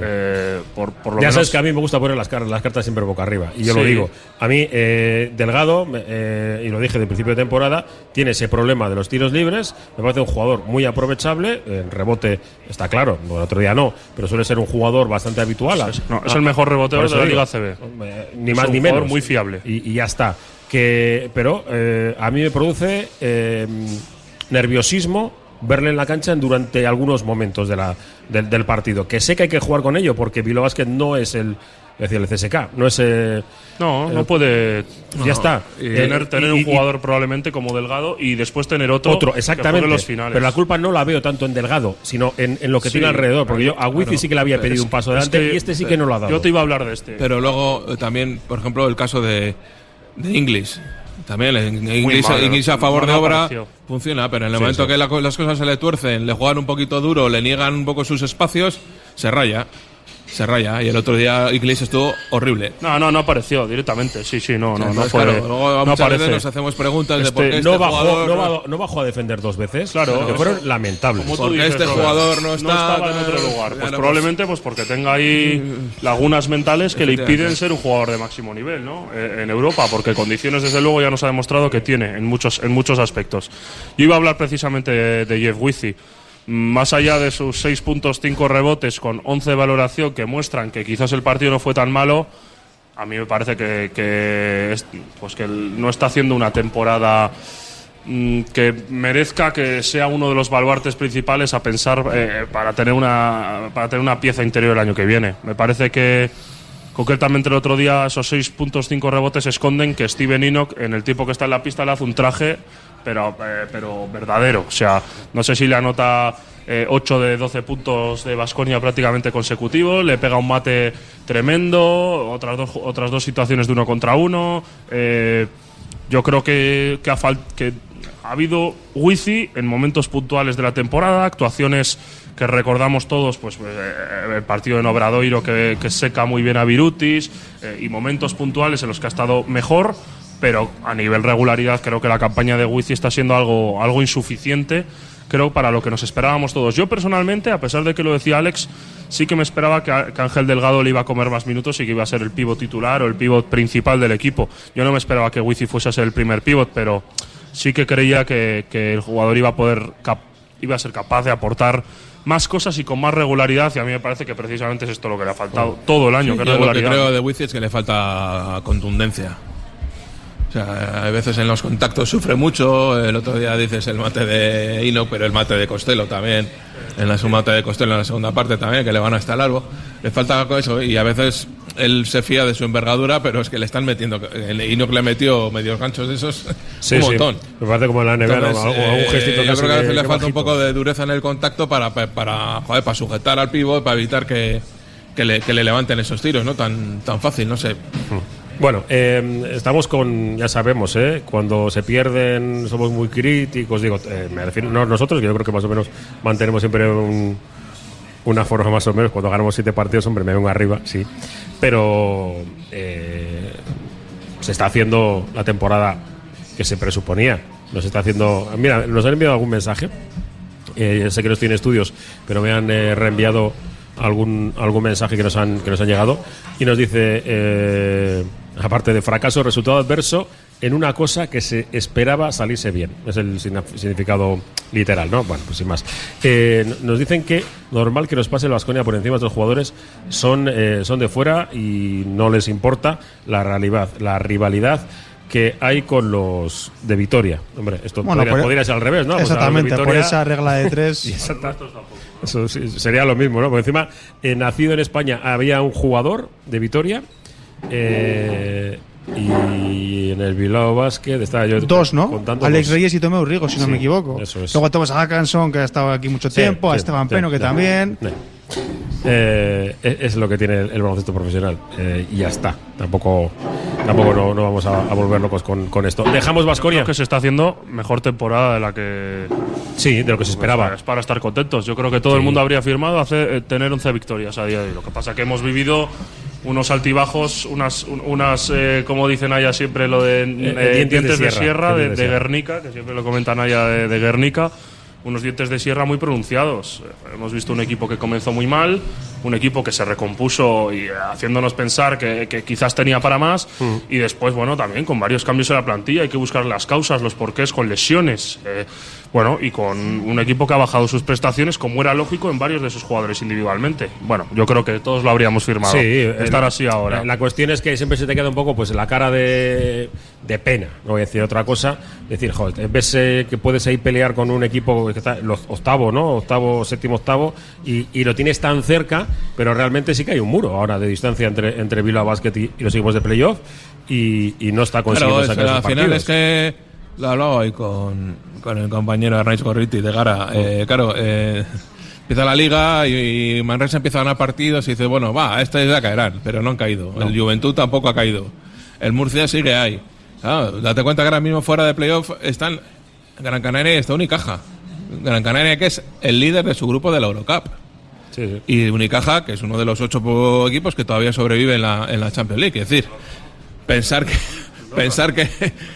Speaker 2: Eh, por, por lo
Speaker 1: ya
Speaker 2: menos...
Speaker 1: sabes que a mí me gusta poner las, car las cartas siempre boca arriba y yo sí. lo digo, a mí eh, Delgado eh, y lo dije de principio de temporada, tiene ese problema de los tiros libres, me parece un jugador muy aprovechable, en rebote está claro, el otro día no, pero suele ser un jugador bastante habitual.
Speaker 2: Es, no, es el mejor rebotero de la Liga A C B,
Speaker 1: eh, ni más ni menos,
Speaker 2: muy fiable
Speaker 1: y, y ya está, que, pero eh, a mí me produce eh, nerviosismo verle en la cancha durante algunos momentos de la, del, del partido. Que sé que hay que jugar con ello, porque Bilbao Basket no es el, es decir, el C S K, no es... Eh,
Speaker 2: no,
Speaker 1: eh,
Speaker 2: no puede...
Speaker 1: Ya no, está.
Speaker 2: Eh, tener tener y, un jugador y, probablemente como Delgado y después tener otro,
Speaker 1: otro exactamente,
Speaker 2: que los finales.
Speaker 1: Pero la culpa no la veo tanto en Delgado, sino en, en lo que sí, tiene alrededor. Porque yo a Wifi claro, sí que le había pedido es, un paso adelante que, y este sí que no lo ha dado.
Speaker 2: Yo te iba a hablar de este.
Speaker 3: Pero luego eh, también, por ejemplo, el caso de, de Inglis. También Inglis a favor de obra apareció. Funciona, pero en el sí, momento sí. que la, las cosas se le tuercen, le juegan un poquito duro, le niegan un poco sus espacios, se raya. Se raya. Y el otro día Inglis estuvo horrible.
Speaker 2: No, no, no apareció directamente. Sí, sí, no, no, Entonces, no fue.
Speaker 3: Claro, luego
Speaker 2: no
Speaker 3: aparece. Nos hacemos preguntas este, de por qué este
Speaker 1: no bajó,
Speaker 3: jugador
Speaker 1: no, bajó, no bajó a defender dos veces.
Speaker 2: Claro,
Speaker 1: que fueron lamentables.
Speaker 3: Porque
Speaker 2: dices,
Speaker 3: este
Speaker 2: Robert,
Speaker 3: jugador no, está,
Speaker 2: no estaba en otro lugar. Pues probablemente pues porque tenga ahí lagunas mentales que le impiden ser un jugador de máximo nivel, ¿no? Eh, en Europa, porque condiciones desde luego ya nos ha demostrado que tiene en muchos en muchos aspectos. Yo iba a hablar precisamente de, de Jeff Withey. Más allá de sus seis puntos, cinco rebotes con once de valoración que muestran que quizás el partido no fue tan malo, a mí me parece que, que, es, pues que no está haciendo una temporada mmm, que merezca que sea uno de los baluartes principales a pensar eh, para, tener una, para tener una pieza interior el año que viene. Me parece que concretamente el otro día esos seis puntos, cinco rebotes esconden que Steven Enoch en el tiempo que está en la pista le hace un traje pero eh, pero verdadero, o sea, no sé si le anota eh, ocho de doce puntos de Baskonia prácticamente consecutivos, le pega un mate tremendo, otras dos, otras dos situaciones de uno contra uno, eh, yo creo que, que, ha fal- que ha habido Withey en momentos puntuales de la temporada, actuaciones que recordamos todos, pues eh, el partido en Obradoiro que, que seca muy bien a Birutis, eh, y momentos puntuales en los que ha estado mejor, pero a nivel regularidad creo que la campaña de Withey está siendo algo, algo insuficiente, creo, para lo que nos esperábamos todos. Yo personalmente, a pesar de que lo decía Alex, sí que me esperaba que, que Ángel Delgado le iba a comer más minutos y que iba a ser el pívot titular o el pívot principal del equipo. Yo no me esperaba que Withey fuese a ser el primer pívot, pero sí que creía que, que el jugador iba a poder cap- iba a ser capaz de aportar más cosas y con más regularidad, y a mí me parece que precisamente es esto lo que le ha faltado oh. todo el año.
Speaker 3: Sí,
Speaker 2: que
Speaker 3: yo
Speaker 2: regularidad.
Speaker 3: Lo que creo de Withey es que le falta contundencia. O sea, a veces en los contactos sufre mucho. El otro día dices el mate de Enoch, pero el mate de Costello también. En la su mate de Costello en la segunda parte también, que le van hasta el largo. Le falta eso, y a veces él se fía de su envergadura, pero es que le están metiendo. Enoch le metió medios ganchos de esos,
Speaker 1: sí,
Speaker 3: un
Speaker 1: sí.
Speaker 3: montón.
Speaker 1: Me parece como en la N B A,
Speaker 3: Entonces,
Speaker 1: ¿no? algún, algún gestito
Speaker 3: eh, yo creo que a veces le falta
Speaker 1: bajito.
Speaker 3: un poco de dureza en el contacto para, para, para, joder, para sujetar al pívot, para evitar que, que, le, que le levanten esos tiros, ¿no? Tan, tan fácil, no sé.
Speaker 1: Bueno, eh, estamos con, ya sabemos, ¿eh? Cuando se pierden somos muy críticos, digo, eh, me refiero, no nosotros, que yo creo que más o menos mantenemos siempre un, una forma más o menos, cuando ganamos siete partidos, hombre, me vengo arriba, sí, pero eh, se está haciendo la temporada que se presuponía, nos está haciendo, mira, nos han enviado algún mensaje, eh, sé que no estoy en estudios, pero me han eh, reenviado algún algún mensaje que nos han que nos han llegado y nos dice eh, aparte de fracaso, resultado adverso en una cosa que se esperaba salirse bien, es el significado literal, ¿no? Bueno, pues sin más, eh, nos dicen que normal que nos pase el Baskonia por encima de los jugadores, son eh, son de fuera y no les importa la realidad, la rivalidad que hay con los de Vitoria. Hombre, esto
Speaker 4: bueno,
Speaker 1: podría, podría ser al revés, ¿no?
Speaker 4: Exactamente,
Speaker 1: pues
Speaker 4: por esa regla de tres.
Speaker 1: Eso sí, sería lo mismo, ¿no? Porque encima, eh, nacido en España, había un jugador de Vitoria eh, y en el Bilbao Basket estaba yo
Speaker 4: dos, ¿no?
Speaker 1: contando
Speaker 4: Alex
Speaker 1: dos.
Speaker 4: Reyes y Tomeu Rigo, si no
Speaker 1: Sí,
Speaker 4: me equivoco.
Speaker 1: eso es.
Speaker 4: Luego tenemos a Hackanson, que ha estado aquí mucho
Speaker 1: Sí,
Speaker 4: tiempo, a
Speaker 1: sí,
Speaker 4: Esteban
Speaker 1: sí,
Speaker 4: Peno, que
Speaker 1: sí,
Speaker 4: también.
Speaker 1: sí. Eh, es, es lo que tiene el, el baloncesto profesional eh, y ya está. Tampoco tampoco no, no vamos a, a volver locos con, con esto. Dejamos Baskonia.
Speaker 2: Creo que se está haciendo mejor temporada de la que
Speaker 1: sí, de lo que se esperaba.
Speaker 2: Es para estar contentos. Yo creo que todo sí. el mundo habría firmado hacer, eh, tener once victorias a día de hoy. Lo que pasa que hemos vivido unos altibajos, unas, unas eh, como dicen allá siempre, lo de eh,
Speaker 1: eh, dientes,
Speaker 2: dientes de,
Speaker 1: de
Speaker 2: sierra, de,
Speaker 1: de,
Speaker 2: de,
Speaker 1: de
Speaker 2: Guernica, que siempre lo comentan allá de, de Guernica. Unos dientes de sierra muy pronunciados. Hemos visto un equipo que comenzó muy mal, un equipo que se recompuso y haciéndonos pensar que, que quizás tenía para más, mm. y después, bueno, también con varios cambios en la plantilla, hay que buscar las causas, los porqués, con lesiones, eh, bueno, y con un equipo que ha bajado sus prestaciones, como era lógico en varios de sus jugadores individualmente. Bueno, yo creo que todos lo habríamos firmado.
Speaker 1: Sí,
Speaker 2: estar
Speaker 1: el,
Speaker 2: así ahora.
Speaker 1: La cuestión es que siempre se te queda un poco pues la cara de, de pena, no voy a decir otra cosa, decir, joder, ves eh, que puedes ahí pelear con un equipo que está los octavo, ¿no? Octavo, séptimo, octavo, y, y lo tienes tan cerca, pero realmente sí que hay un muro ahora de distancia entre, entre Bilbao Basket y, y los equipos de playoff, y, y no está consiguiendo
Speaker 3: claro,
Speaker 1: sacar esos
Speaker 3: al
Speaker 1: partidos.
Speaker 3: final es que lo hablaba hoy con, con el compañero Arnaiz Gorriti de Gara. Oh. Eh, claro, eh, empieza la liga y, y Manresa empieza a ganar partidos y dice, bueno, va, este ya caerán, pero no han caído. No. El Juventud tampoco ha caído. El Murcia sigue ahí. Claro, date cuenta que ahora mismo fuera de playoff están Gran Canaria y está Unicaja. Gran Canaria, que es el líder de su grupo de la Eurocup.
Speaker 1: Sí, sí.
Speaker 3: Y Unicaja, que es uno de los ocho equipos que todavía sobrevive en la, en la Champions League. Es decir, pensar que pensar que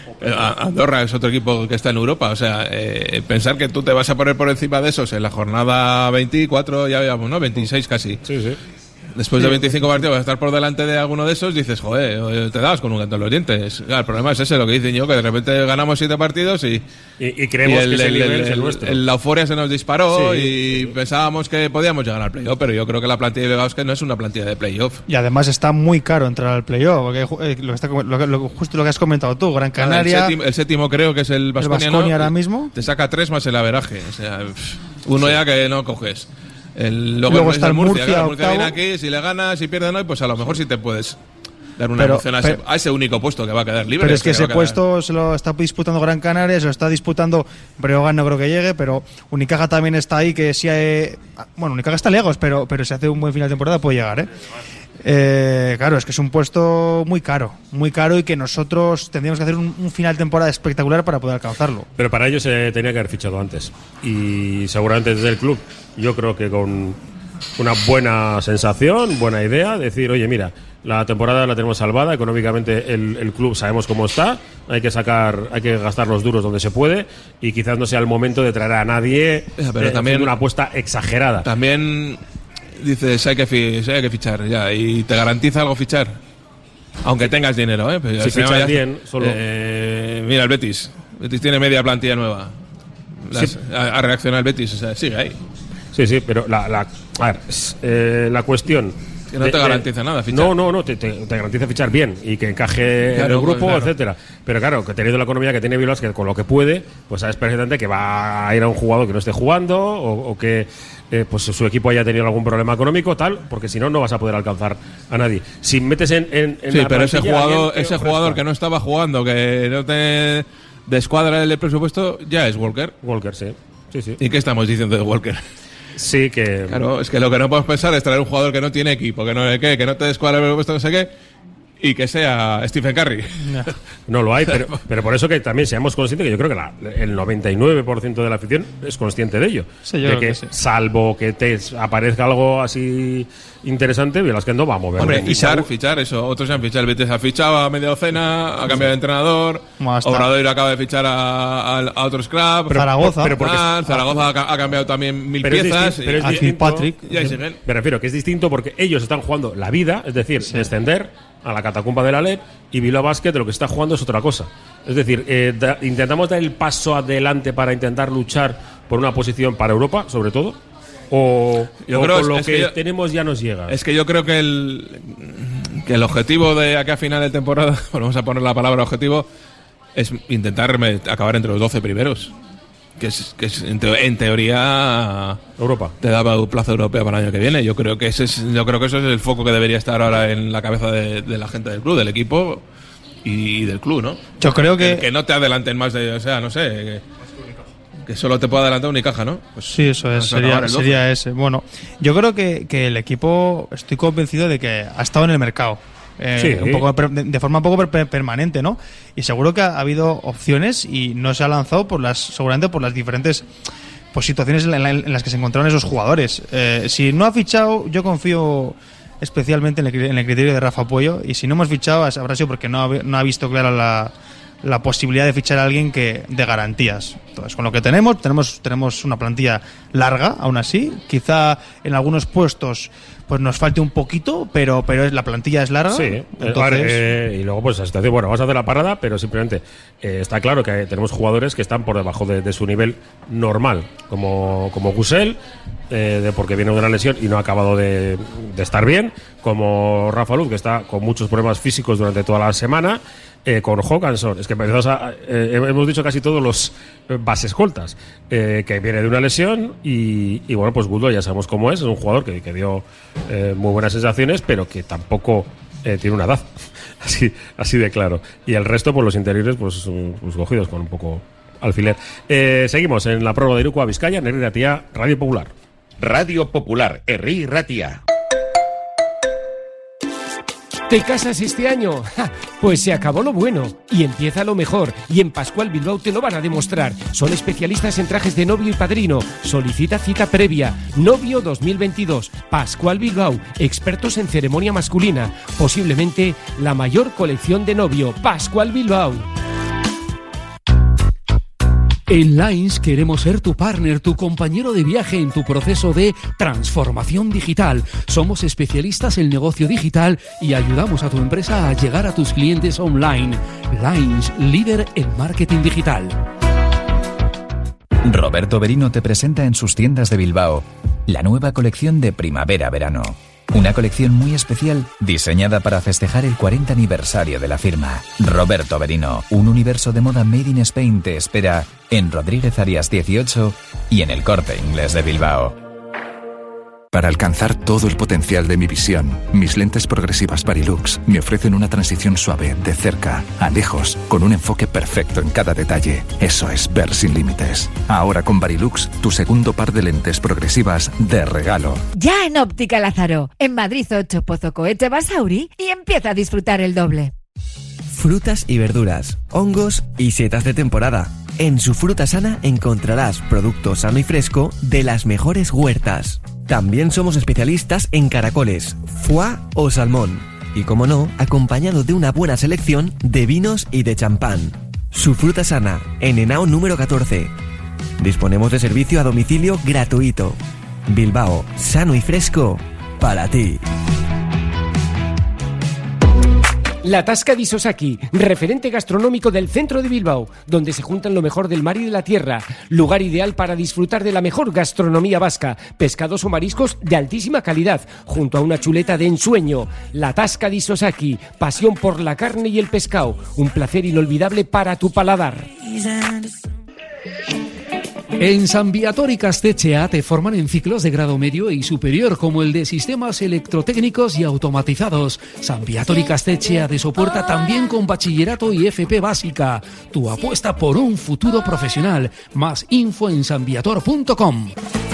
Speaker 3: Andorra es otro equipo que está en Europa. O sea, eh, pensar que tú te vas a poner por encima de esos en la jornada veinticuatro, ya veamos, ¿no? veintiséis casi.
Speaker 1: Sí, sí.
Speaker 3: Después de veinticinco partidos vas a estar por delante de alguno de esos, dices, joder, te das con un canto en los dientes. Claro, el problema es ese, lo que dicen yo, que de repente ganamos siete partidos y...
Speaker 1: Y, y creemos y el, que ese
Speaker 3: el,
Speaker 1: nivel
Speaker 3: el,
Speaker 1: es el nuestro.
Speaker 3: El, la euforia se nos disparó
Speaker 1: sí,
Speaker 3: y
Speaker 1: sí.
Speaker 3: pensábamos que podíamos llegar al playoff, pero yo creo que la plantilla de Bilbao no es una plantilla de playoff.
Speaker 4: Y además está muy caro entrar al playoff, porque eh, lo que está, lo, lo, justo lo que has comentado tú, Gran Canaria...
Speaker 3: El séptimo, el séptimo creo que es el Baskonia,
Speaker 4: ¿no? ahora mismo.
Speaker 3: Te saca tres más el averaje, o sea, uno sí. ya que no coges. El,
Speaker 4: luego, luego está el Murcia,
Speaker 3: Murcia, claro, Murcia viene aquí, si le ganas y pierden hoy, pues a lo mejor sí te puedes dar una
Speaker 4: pero,
Speaker 3: emoción a,
Speaker 4: pero,
Speaker 3: ese, a ese único puesto que va a quedar libre.
Speaker 4: Pero es que,
Speaker 3: que
Speaker 4: ese puesto se lo está disputando Gran Canaria, se lo está disputando Breogán, no creo que llegue, pero Unicaja también está ahí, que si hay, bueno, Unicaja está lejos, pero, pero si hace un buen final de temporada puede llegar, ¿eh? Eh, claro, es que es un puesto muy caro, muy caro y que nosotros tendríamos que hacer un, un final de temporada espectacular para poder alcanzarlo.
Speaker 1: Pero para ello se tenía que haber fichado antes y seguramente desde el club, yo creo que con una buena sensación, buena idea, decir, oye, mira, la temporada la tenemos salvada, económicamente el, el club sabemos cómo está, hay que sacar, hay que gastar los duros donde se puede y quizás no sea el momento de traer a nadie,
Speaker 3: pero
Speaker 1: eh,
Speaker 3: también
Speaker 1: una apuesta exagerada.
Speaker 3: También dices, hay que, fi hay que fichar ya, y te garantiza algo fichar, aunque tengas dinero, ¿eh? Pero
Speaker 1: si fichas ya, bien, solo...
Speaker 3: Eh, mira, el Betis, Betis tiene media plantilla nueva. Las, sí. ha, ha reaccionado el Betis, o sea, sigue ahí.
Speaker 1: Sí, sí, pero la, la, a ver, eh, la cuestión...
Speaker 3: Que no te de, garantiza
Speaker 1: de,
Speaker 3: nada fichar.
Speaker 1: No, no, no, te, te, te garantiza fichar bien y que encaje claro, en el grupo, claro. etcétera. Pero claro, que teniendo la economía que tiene Bilbao, que con lo que puede, pues sabes perfectamente que va a ir a un jugador que no esté jugando o, o que eh, pues su equipo haya tenido algún problema económico, tal, porque si no, no vas a poder alcanzar a nadie. Si metes en, en, en
Speaker 3: sí,
Speaker 1: la
Speaker 3: pero ese jugador, ese
Speaker 1: ofrezca.
Speaker 3: jugador que no estaba jugando, que no te descuadra el presupuesto, ya es Walker.
Speaker 1: Walker, sí. Sí, sí.
Speaker 3: ¿Y qué estamos diciendo de Walker?
Speaker 1: Sí, que...
Speaker 3: Claro, es que lo que no podemos pensar es traer un jugador que no tiene equipo, que no, que, que no te descuadra el presupuesto, no sé qué, y que sea Stephen Curry.
Speaker 1: No, no lo hay, pero, pero por eso que también seamos conscientes, que yo creo que la, el noventa y nueve por ciento de la afición es consciente de ello.
Speaker 4: Sí, yo
Speaker 1: de
Speaker 4: creo
Speaker 1: que,
Speaker 4: que sí.
Speaker 1: salvo que te aparezca algo así interesante, Velasquez no va a mover.
Speaker 3: Hombre, fichar, fichar, eso. Otros se han fichado. El Betis ha fichado a media docena, ha cambiado de entrenador. Obradoiro acaba de fichar a, a, a otros clubs.
Speaker 4: Zaragoza.
Speaker 3: Pero porque ah, Zaragoza ha, ha cambiado también mil
Speaker 1: pero
Speaker 3: piezas.
Speaker 1: Es pero es
Speaker 4: distinto, Patrick.
Speaker 3: Y ahí siguen.
Speaker 1: Me refiero que es distinto porque ellos están jugando la vida, es decir, sí. descender a la catacumba de la L E P, y Bilbao Basket lo que está jugando es otra cosa. Es decir, eh, da, intentamos dar el paso adelante para intentar luchar por una posición para Europa, sobre todo, o,
Speaker 3: yo
Speaker 1: o
Speaker 3: creo
Speaker 1: con lo
Speaker 3: es
Speaker 1: que,
Speaker 3: que yo,
Speaker 1: tenemos ya nos llega.
Speaker 3: Es que yo creo que el, que el objetivo de aquí a final de temporada, volvemos a poner la palabra objetivo, es intentar acabar entre los doce primeros. Que es, que es en, te, en teoría
Speaker 1: Europa
Speaker 3: te daba plaza europea para el año que viene. Yo creo que ese es, yo creo que eso es el foco que debería estar ahora en la cabeza de, de la gente del club, del equipo y del club, ¿no?
Speaker 4: Yo creo que
Speaker 3: que, que no te adelanten más de, o sea, no sé, que, que solo te pueda adelantar Unicaja, ¿no? Pues
Speaker 4: sí, eso es, sería, sería ese. Bueno, yo creo que, que el equipo, estoy convencido de que ha estado en el mercado. Eh,
Speaker 1: sí.
Speaker 4: un poco de, de forma un poco per, permanente, ¿no? Y seguro que ha, ha habido opciones y no se ha lanzado por las, seguramente por las diferentes pues, situaciones en, la, en las que se encontraron esos jugadores. Eh, si no ha fichado, yo confío especialmente en el, en el criterio de Rafa Puello, y si no hemos fichado habrá sido porque no ha, no ha visto clara la, la posibilidad de fichar a alguien que de garantías. Entonces, con lo que tenemos, tenemos tenemos una plantilla larga, aún así, quizá en algunos puestos pues nos falte un poquito, pero pero la plantilla es larga.
Speaker 1: Sí,
Speaker 4: entonces...
Speaker 1: eh, y luego pues la situación, bueno, vamos a hacer la parada, pero simplemente eh, está claro que tenemos jugadores que están por debajo de, de su nivel normal, como, como Gusel, eh, de porque viene de una lesión y no ha acabado de, de estar bien, como Rafa Luz, que está con muchos problemas físicos durante toda la semana, eh, con Håkansson, es que a, eh, hemos dicho casi todos los bases escoltas, eh, que viene de una lesión y, y bueno, pues Guldo ya sabemos cómo es, es un jugador que, que dio eh, muy buenas sensaciones, pero que tampoco eh, tiene una edad, así, así de claro. Y el resto, pues los interiores, pues, pues cogidos con un poco alfiler. Eh, seguimos en la prórroga de Iruko a Vizcaya, Herri Ratia, Radio Popular.
Speaker 10: Radio Popular, Herri Ratia.
Speaker 6: ¿Te casas este año? ¡Ja! Pues se acabó lo bueno y empieza lo mejor. Y en Pascual Bilbao te lo van a demostrar. Son especialistas en trajes de novio y padrino. Solicita cita previa. Novio dos mil veintidós. Pascual Bilbao. Expertos en ceremonia masculina. Posiblemente la mayor colección de novio. Pascual Bilbao.
Speaker 11: En Lines queremos ser tu partner, tu compañero de viaje en tu proceso de transformación digital. Somos especialistas en negocio digital y ayudamos a tu empresa a llegar a tus clientes online. Lines, líder en marketing digital.
Speaker 9: Roberto Berino te presenta en sus tiendas de Bilbao la nueva colección de primavera-verano. Una colección muy especial diseñada para festejar el cuarenta aniversario de la firma. Roberto Berino, un universo de moda made in Spain te espera en Rodríguez Arias dieciocho y en el Corte Inglés de Bilbao.
Speaker 12: Para alcanzar todo el potencial de mi visión, mis lentes progresivas Varilux me ofrecen una transición suave, de cerca a lejos, con un enfoque perfecto en cada detalle. Eso es ver sin límites. Ahora con Varilux, tu segundo par de lentes progresivas de regalo.
Speaker 13: Ya en Óptica Lázaro, en Madrid ocho, Pozo Cohete, Basauri, y empieza a disfrutar el doble.
Speaker 14: Frutas y verduras, hongos y setas de temporada. En su Fruta Sana encontrarás producto sano y fresco de las mejores huertas. También somos especialistas en caracoles, foie o salmón. Y como no, acompañado de una buena selección de vinos y de champán. Su Fruta Sana, en Henao número catorce. Disponemos de servicio a domicilio gratuito. Bilbao, sano y fresco para ti.
Speaker 6: La Tasca di Sosaki, referente gastronómico del centro de Bilbao, donde se juntan lo mejor del mar y de la tierra. Lugar ideal para disfrutar de la mejor gastronomía vasca, pescados o mariscos de altísima calidad, junto a una chuleta de ensueño. La Tasca di Sosaki, pasión por la carne y el pescado, un placer inolvidable para tu paladar.
Speaker 11: En San Viator y Castechea te forman en ciclos de grado medio y superior, como el de sistemas electrotécnicos y automatizados. San Viator y Castechea te soporta también con bachillerato y F P básica. Tu apuesta por un futuro profesional. Más info en san viator punto com.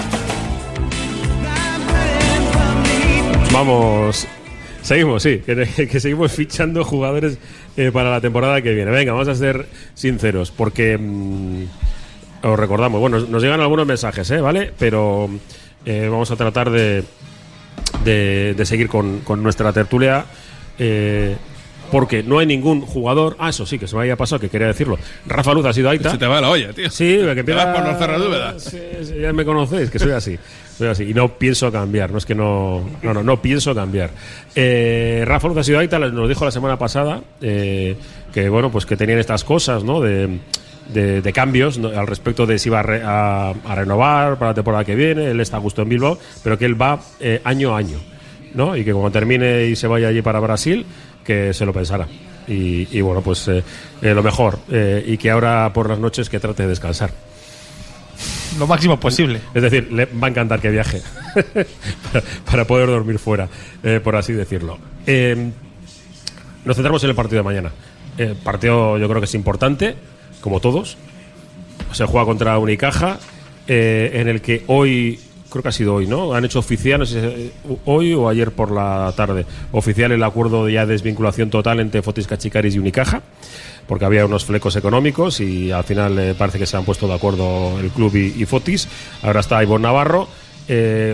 Speaker 1: Vamos, seguimos, sí, que, que seguimos fichando jugadores eh, para la temporada que viene. Venga, vamos a ser sinceros, porque... Mmm, os recordamos, bueno, nos llegan algunos mensajes, ¿eh? ¿Vale? Pero eh, vamos a tratar de, de, de seguir con, con nuestra tertulia, eh, porque no hay ningún jugador. Ah, eso sí, que se me había pasado, que quería decirlo. Rafa Luz ha sido Aita.
Speaker 3: Se te va la olla, tío.
Speaker 1: Sí, que empieza.
Speaker 3: Te vas por no cerrar dudas.
Speaker 1: Sí, sí, ya me conocéis, que soy así. Soy así. Y no pienso cambiar, no es que no. No, no, no pienso cambiar. Eh, Rafa Luz ha sido Aita, nos dijo la semana pasada eh, que, bueno, pues que tenían estas cosas, ¿no? De. De, de cambios, ¿no? Al respecto de si va a, re, a, a renovar para la temporada que viene. Él está a gusto en Bilbao, pero que él va eh, año a año, ¿no? Y que cuando termine y se vaya allí para Brasil, que se lo pensará. y, y bueno, pues eh, eh, lo mejor, eh, y que ahora por las noches que trate de descansar.
Speaker 4: Lo máximo posible.
Speaker 1: Es decir, le va a encantar que viaje para, para poder dormir fuera, eh, por así decirlo. Eh, nos centramos en el partido de mañana. El partido yo creo que es importante, como todos. Se juega contra Unicaja, eh, en el que hoy, creo que ha sido hoy, ¿no? Han hecho oficial, no sé si hoy o ayer por la tarde, oficial el acuerdo de ya desvinculación total entre Fotis Cachicaris y Unicaja, porque había unos flecos económicos y al final eh, parece que se han puesto de acuerdo el club y, y Fotis. Ahora está Ivonne Navarro. Eh,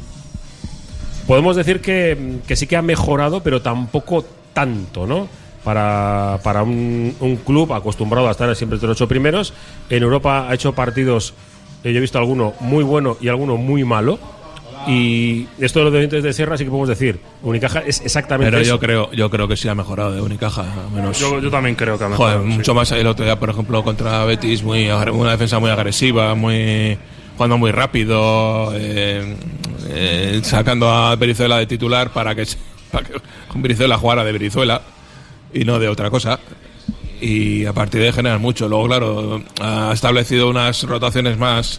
Speaker 1: podemos decir que, que sí que ha mejorado, pero tampoco tanto, ¿no? Para, para un, un club acostumbrado a estar siempre entre los ocho primeros. En Europa ha hecho partidos, eh, yo he visto alguno muy bueno y alguno muy malo. Y esto de los dientes de Sierra sí que podemos decir, Unicaja es exactamente
Speaker 3: Pero
Speaker 1: eso.
Speaker 3: yo creo, yo creo que sí ha mejorado de Unicaja, al menos.
Speaker 2: Yo, yo también creo que ha mejorado.
Speaker 3: Joder,
Speaker 2: sí.
Speaker 3: mucho más el otro día, por ejemplo, contra Betis, muy una defensa muy agresiva, muy jugando muy rápido, eh, eh, sacando a Brizuela de titular para que, para que Brizuela jugara de Brizuela y no de otra cosa. Y a partir de ahí generan mucho. Luego, claro, ha establecido unas rotaciones más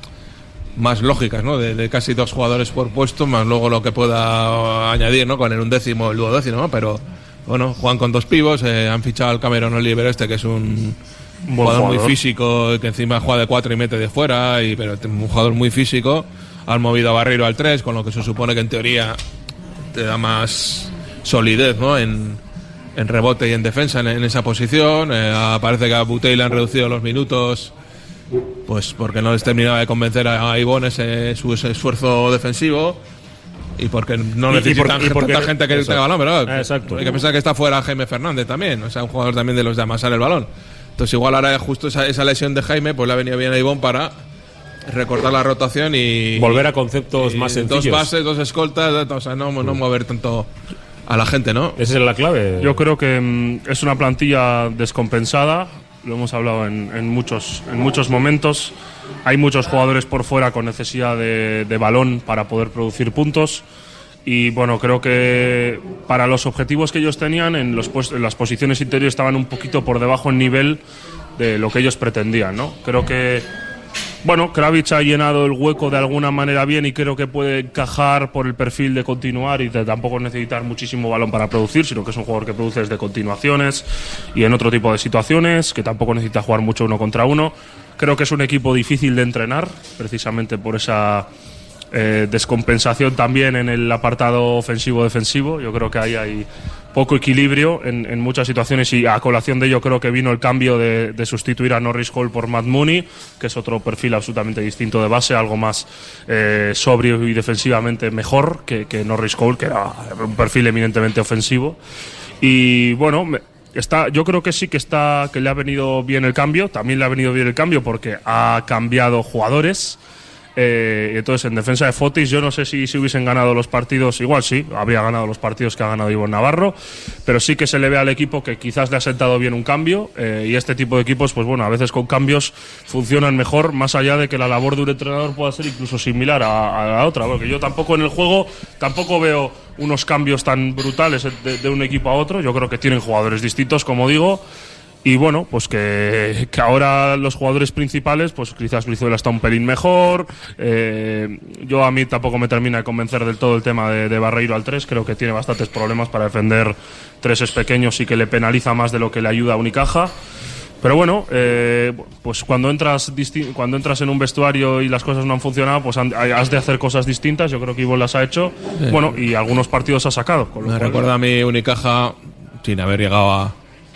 Speaker 3: más lógicas, ¿no? De, de casi dos jugadores por puesto, más luego lo que pueda añadir, ¿no? Con el undécimo, el duodécimo, ¿no? Pero bueno, juegan con dos pivos, eh, han fichado al Cameron Oliver este, que es un un jugador, jugador muy físico, que encima juega de cuatro y mete de fuera, y pero un jugador muy físico. Han movido a Barreiro al tres, con lo que se supone que en teoría te da más solidez, ¿no? En, en rebote y en defensa en, en esa posición. Eh, parece que a Butey le han reducido los minutos, pues porque no les terminaba de convencer a Ivonne ese, su ese esfuerzo defensivo, y porque no
Speaker 1: y,
Speaker 3: necesitan
Speaker 1: y por, y porque,
Speaker 3: tanta gente que tenga balón, pero
Speaker 1: ah, exacto.
Speaker 3: Hay que pensar que está fuera Jaime Fernández también, o sea, un jugador también de los de amasar el balón. Entonces igual ahora justo esa, esa lesión de Jaime pues le ha venido bien a Ivonne para recortar la rotación y
Speaker 1: volver a conceptos
Speaker 3: y
Speaker 1: más sencillos.
Speaker 3: Dos bases, dos escoltas, o sea, no, no mover tanto a la gente, ¿no?
Speaker 1: Esa es la clave.
Speaker 2: Yo creo que mm, es una plantilla descompensada. Lo hemos hablado en, en, muchos, en muchos momentos. Hay muchos jugadores por fuera con necesidad de, de balón para poder producir puntos. Y bueno, creo que para los objetivos que ellos tenían, en, los, en las posiciones interiores estaban un poquito por debajo en nivel de lo que ellos pretendían, ¿no? Creo que, bueno, Kravitz ha llenado el hueco de alguna manera bien y creo que puede encajar por el perfil de continuar y de tampoco necesitar muchísimo balón para producir, sino que es un jugador que produce desde continuaciones y en otro tipo de situaciones, que tampoco necesita jugar mucho uno contra uno. Creo que es un equipo difícil de entrenar, precisamente por esa eh, descompensación también en el apartado ofensivo-defensivo. Yo creo que ahí hay poco equilibrio en, en muchas situaciones, y a colación de ello creo que vino el cambio de, de sustituir a Norris Hall por Matt Mooney, que es otro perfil absolutamente distinto de base, algo más eh, sobrio y defensivamente mejor que, que Norris Hall, que era un perfil eminentemente ofensivo. Y bueno, me, está, yo creo que sí que está que le ha venido bien el cambio. También le ha venido bien el cambio porque ha cambiado jugadores. Eh, entonces, en defensa de Fotis, yo no sé si, si hubiesen ganado los partidos, igual sí, habría ganado los partidos que ha ganado Ivonne Navarro, pero sí que se le ve al equipo que quizás le ha sentado bien un cambio, eh, y este tipo de equipos, pues bueno, a veces con cambios funcionan mejor, más allá de que la labor de un entrenador pueda ser incluso similar a, a la otra, porque yo tampoco en el juego, tampoco veo unos cambios tan brutales de, de un equipo a otro. Yo creo que tienen jugadores distintos, como digo. Y bueno, pues que, que ahora los jugadores principales, pues quizás Brizuela está un pelín mejor. Eh, yo a mí tampoco me termina de convencer del todo el tema de, de Barreiro al tres. Creo que tiene bastantes problemas para defender treses pequeños y que le penaliza más de lo que le ayuda a Unicaja. Pero bueno, eh, pues cuando entras cuando entras en un vestuario y las cosas no han funcionado, pues has de hacer cosas distintas. Yo creo que Ivonne las ha hecho. Sí. Bueno, y algunos partidos ha sacado. Con lo
Speaker 3: me
Speaker 2: cual...
Speaker 3: recuerda a mí Unicaja, sin haber llegado a...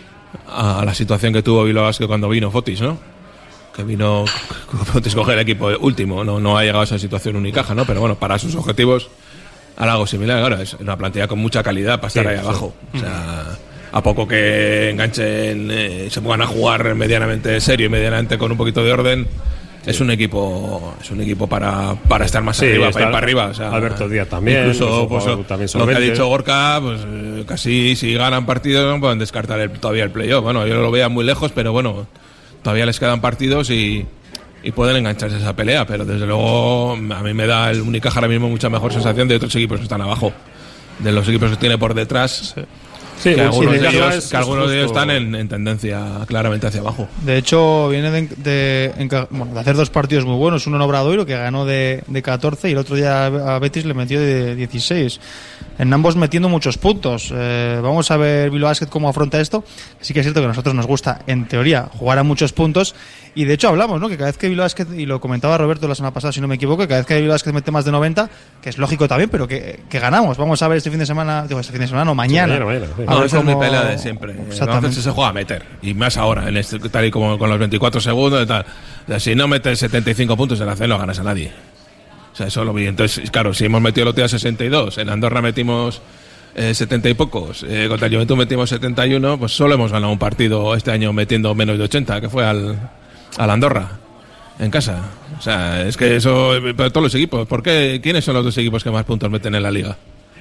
Speaker 3: a la situación que tuvo Bilbao Basket cuando vino Fotis, ¿no? Que vino Fotis coger el equipo último, no, no ha llegado a esa situación Unicaja, ¿no? Pero bueno, para sus objetivos hará algo similar. Ahora es una plantilla con mucha calidad para estar sí, ahí sí. abajo. O sea, a poco que enganchen, eh, se pongan a jugar medianamente serio y medianamente con un poquito de orden, sí. es un equipo es un equipo para, para estar más sí, arriba, para ir para arriba. O sea,
Speaker 1: Alberto Díaz también.
Speaker 3: Incluso pues, también lo que ha dicho Gorka, pues eh, casi si ganan partidos no pueden descartar el, todavía el playoff. Bueno, yo lo veía muy lejos, pero bueno, todavía les quedan partidos y, y pueden engancharse a esa pelea. Pero desde luego a mí me da el Unicaja ahora mismo mucha mejor sensación de otros equipos que están abajo, de los equipos que tiene por detrás. Sí. Sí, que algunos,
Speaker 4: sí,
Speaker 3: de, ellos,
Speaker 4: es,
Speaker 3: que algunos
Speaker 4: es
Speaker 3: de ellos están en, en tendencia claramente hacia abajo.
Speaker 4: De hecho, viene de, de, de, bueno, de hacer dos partidos muy buenos. Uno en Obradoiro, que ganó de, de catorce, y el otro día a Betis le metió de dieciséis. En ambos metiendo muchos puntos. Eh, vamos a ver Bilbao Basket cómo afronta esto. Sí que es cierto que a nosotros nos gusta, en teoría, jugar a muchos puntos. Y de hecho hablamos, ¿no? Que cada vez que Bilbao Basket, y lo comentaba Roberto la semana pasada, si no me equivoco, que cada vez que Bilbao Basket mete más de noventa, que es lógico también, pero que, que ganamos. Vamos a ver este fin de semana, digo, este fin de semana, no, mañana.
Speaker 3: Sí, mañana, mañana, sí. No, esa es mi pelea de siempre. Entonces se juega a meter. Y más ahora, en este, tal y como con los veinticuatro segundos y tal. O sea, si no metes setenta y cinco puntos en la C no ganas a nadie. O sea, eso lo vi. Entonces, claro, si hemos metido el otro día sesenta y dos, en Andorra metimos eh, setenta y pocos, eh, contra el Juventud metimos setenta y uno, pues solo hemos ganado un partido este año metiendo menos de ochenta, que fue al, al Andorra, en casa. O sea, es que eso, para todos los equipos. ¿Por qué? ¿Quiénes son los dos equipos que más puntos meten en la liga?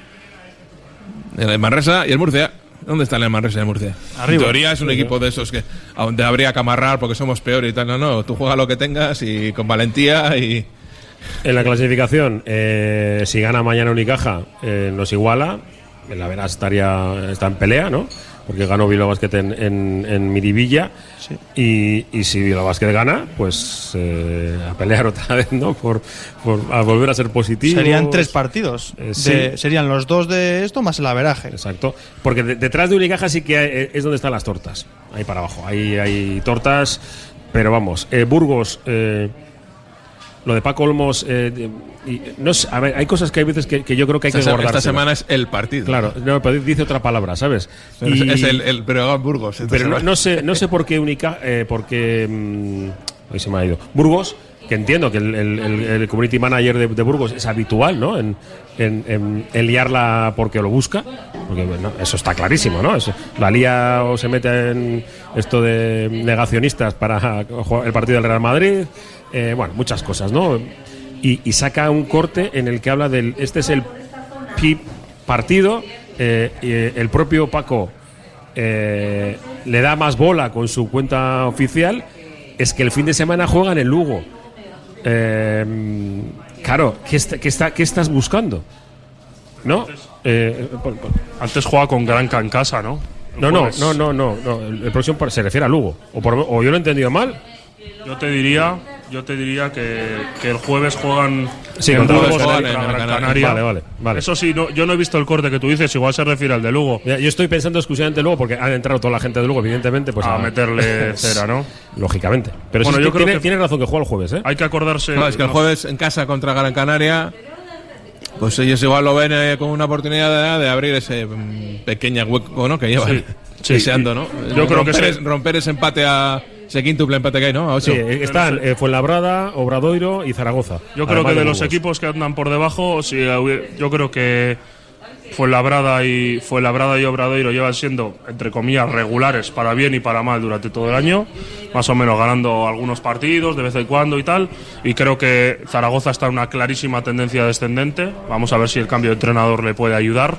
Speaker 3: El Manresa y el Murcia. ¿Dónde están el Manresa y el Murcia? Arriba. En teoría es un Arriba. equipo de esos que a donde habría que amarrar porque somos peores y tal. No, no, tú juegas lo que tengas y con valentía y...
Speaker 1: En la clasificación, eh, si gana mañana Unicaja, eh, nos iguala. La Veras estaría, está en pelea, ¿no? Porque ganó Bilbao Basket en, en, en Miribilla. Sí. Y, y si Bilbao Basket gana, pues eh, a pelear otra vez, ¿no? Por, por a volver a ser positivo.
Speaker 4: Serían tres partidos.
Speaker 1: Eh,
Speaker 4: de,
Speaker 1: sí.
Speaker 4: Serían los dos de esto más el averaje.
Speaker 1: Exacto. Porque de, detrás de Unicaja sí que hay, es donde están las tortas. Ahí para abajo. Ahí hay tortas. Pero vamos, eh, Burgos. Eh, Lo de Paco Olmos, eh, y, no sé, a ver, hay cosas que hay veces que, que yo creo que hay
Speaker 3: esta
Speaker 1: que guardar.
Speaker 3: Esta semana es el partido.
Speaker 1: Claro, no, pero dice otra palabra, ¿sabes?
Speaker 3: Y, es el, el Breogán Burgos.
Speaker 1: Pero no, no sé, no sé por qué única, eh, porque mmm, hoy se me ha ido. Burgos, que entiendo que el, el, el, el community manager de, de Burgos es habitual, ¿no? En, en, en, en liarla porque lo busca, porque bueno, eso está clarísimo, ¿no? Eso, la lía o se mete en esto de negacionistas para jugar el partido del Real Madrid. Eh, bueno, muchas cosas, ¿no? Y, y saca un corte en el que habla del... Este es el P I B partido. Eh, eh, el propio Paco eh, le da más bola con su cuenta oficial. Es que el fin de semana juega en el Lugo. Eh, claro, ¿qué, está, qué, está, ¿qué estás buscando? ¿No? Eh, por, por.
Speaker 2: Antes juega con Granca en casa, ¿no?
Speaker 1: No, no, no, no, no, no. El, el próximo se refiere a Lugo. O, por, o yo lo he entendido mal.
Speaker 2: Yo te diría, yo te diría que, que el jueves juegan
Speaker 1: sí,
Speaker 2: en
Speaker 1: contra
Speaker 2: Burgos
Speaker 1: Gran
Speaker 2: contra Gran
Speaker 1: Canaria.
Speaker 2: Canaria.
Speaker 1: Vale, vale, vale.
Speaker 2: Eso sí, no, yo no he visto el corte que tú dices, igual se refiere al de Lugo.
Speaker 1: Mira, yo estoy pensando exclusivamente en Lugo porque han entrado toda la gente de Lugo, evidentemente, pues
Speaker 2: a,
Speaker 1: a
Speaker 2: meterle cera, ¿no?
Speaker 1: Lógicamente. Pero
Speaker 2: bueno,
Speaker 1: sí,
Speaker 2: yo creo
Speaker 1: tiene,
Speaker 2: que
Speaker 1: tiene razón que juega el jueves, ¿eh?
Speaker 2: Hay que acordarse.
Speaker 3: No, es que el jueves en casa contra Gran Canaria, pues ellos igual lo ven eh, como una oportunidad de, de abrir ese um, pequeño hueco, ¿no? Que llevan
Speaker 2: sí, sí,
Speaker 3: deseando, ¿no?
Speaker 2: Yo creo
Speaker 3: romper,
Speaker 2: que
Speaker 3: es, romper ese empate a ese quíntuple empate que hay, ¿no? A ocho.
Speaker 1: Sí, están eh, Fuenlabrada, Obradoiro y Zaragoza.
Speaker 2: Yo creo que de, de los equipos que andan por debajo, sí, yo creo que Fuenlabrada y Fuenlabrada y Obradoiro llevan siendo, entre comillas, regulares para bien y para mal durante todo el año, más o menos ganando algunos partidos de vez en cuando y tal, y creo que Zaragoza está en una clarísima tendencia descendente. Vamos a ver si el cambio de entrenador le puede ayudar.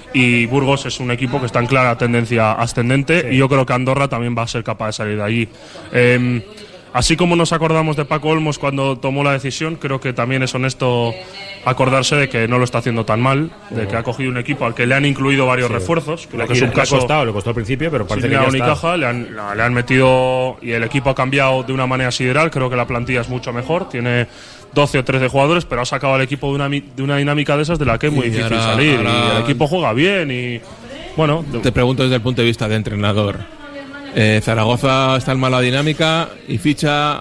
Speaker 2: Y Burgos es un equipo que está en clara tendencia ascendente, sí. Y yo creo que Andorra también va a ser capaz de salir de allí. Eh, así como nos acordamos de Paco Olmos cuando tomó la decisión, creo que también es honesto acordarse de que no lo está haciendo tan mal, de que ha cogido un equipo al que le han incluido varios sí. refuerzos. Creo que es un
Speaker 1: le
Speaker 2: caso,
Speaker 1: ha costado, le costó al principio, pero parece que ya
Speaker 2: Unicaja, le han, le han metido y el equipo ha cambiado de una manera sideral. Creo que la plantilla es mucho mejor, tiene doce o trece jugadores, pero ha sacado al equipo de una, de una dinámica de esas de la que es muy y difícil ahora, salir. Ahora y el equipo juega bien y bueno.
Speaker 3: Te pregunto desde el punto de vista de entrenador. Eh, Zaragoza está en mala dinámica y ficha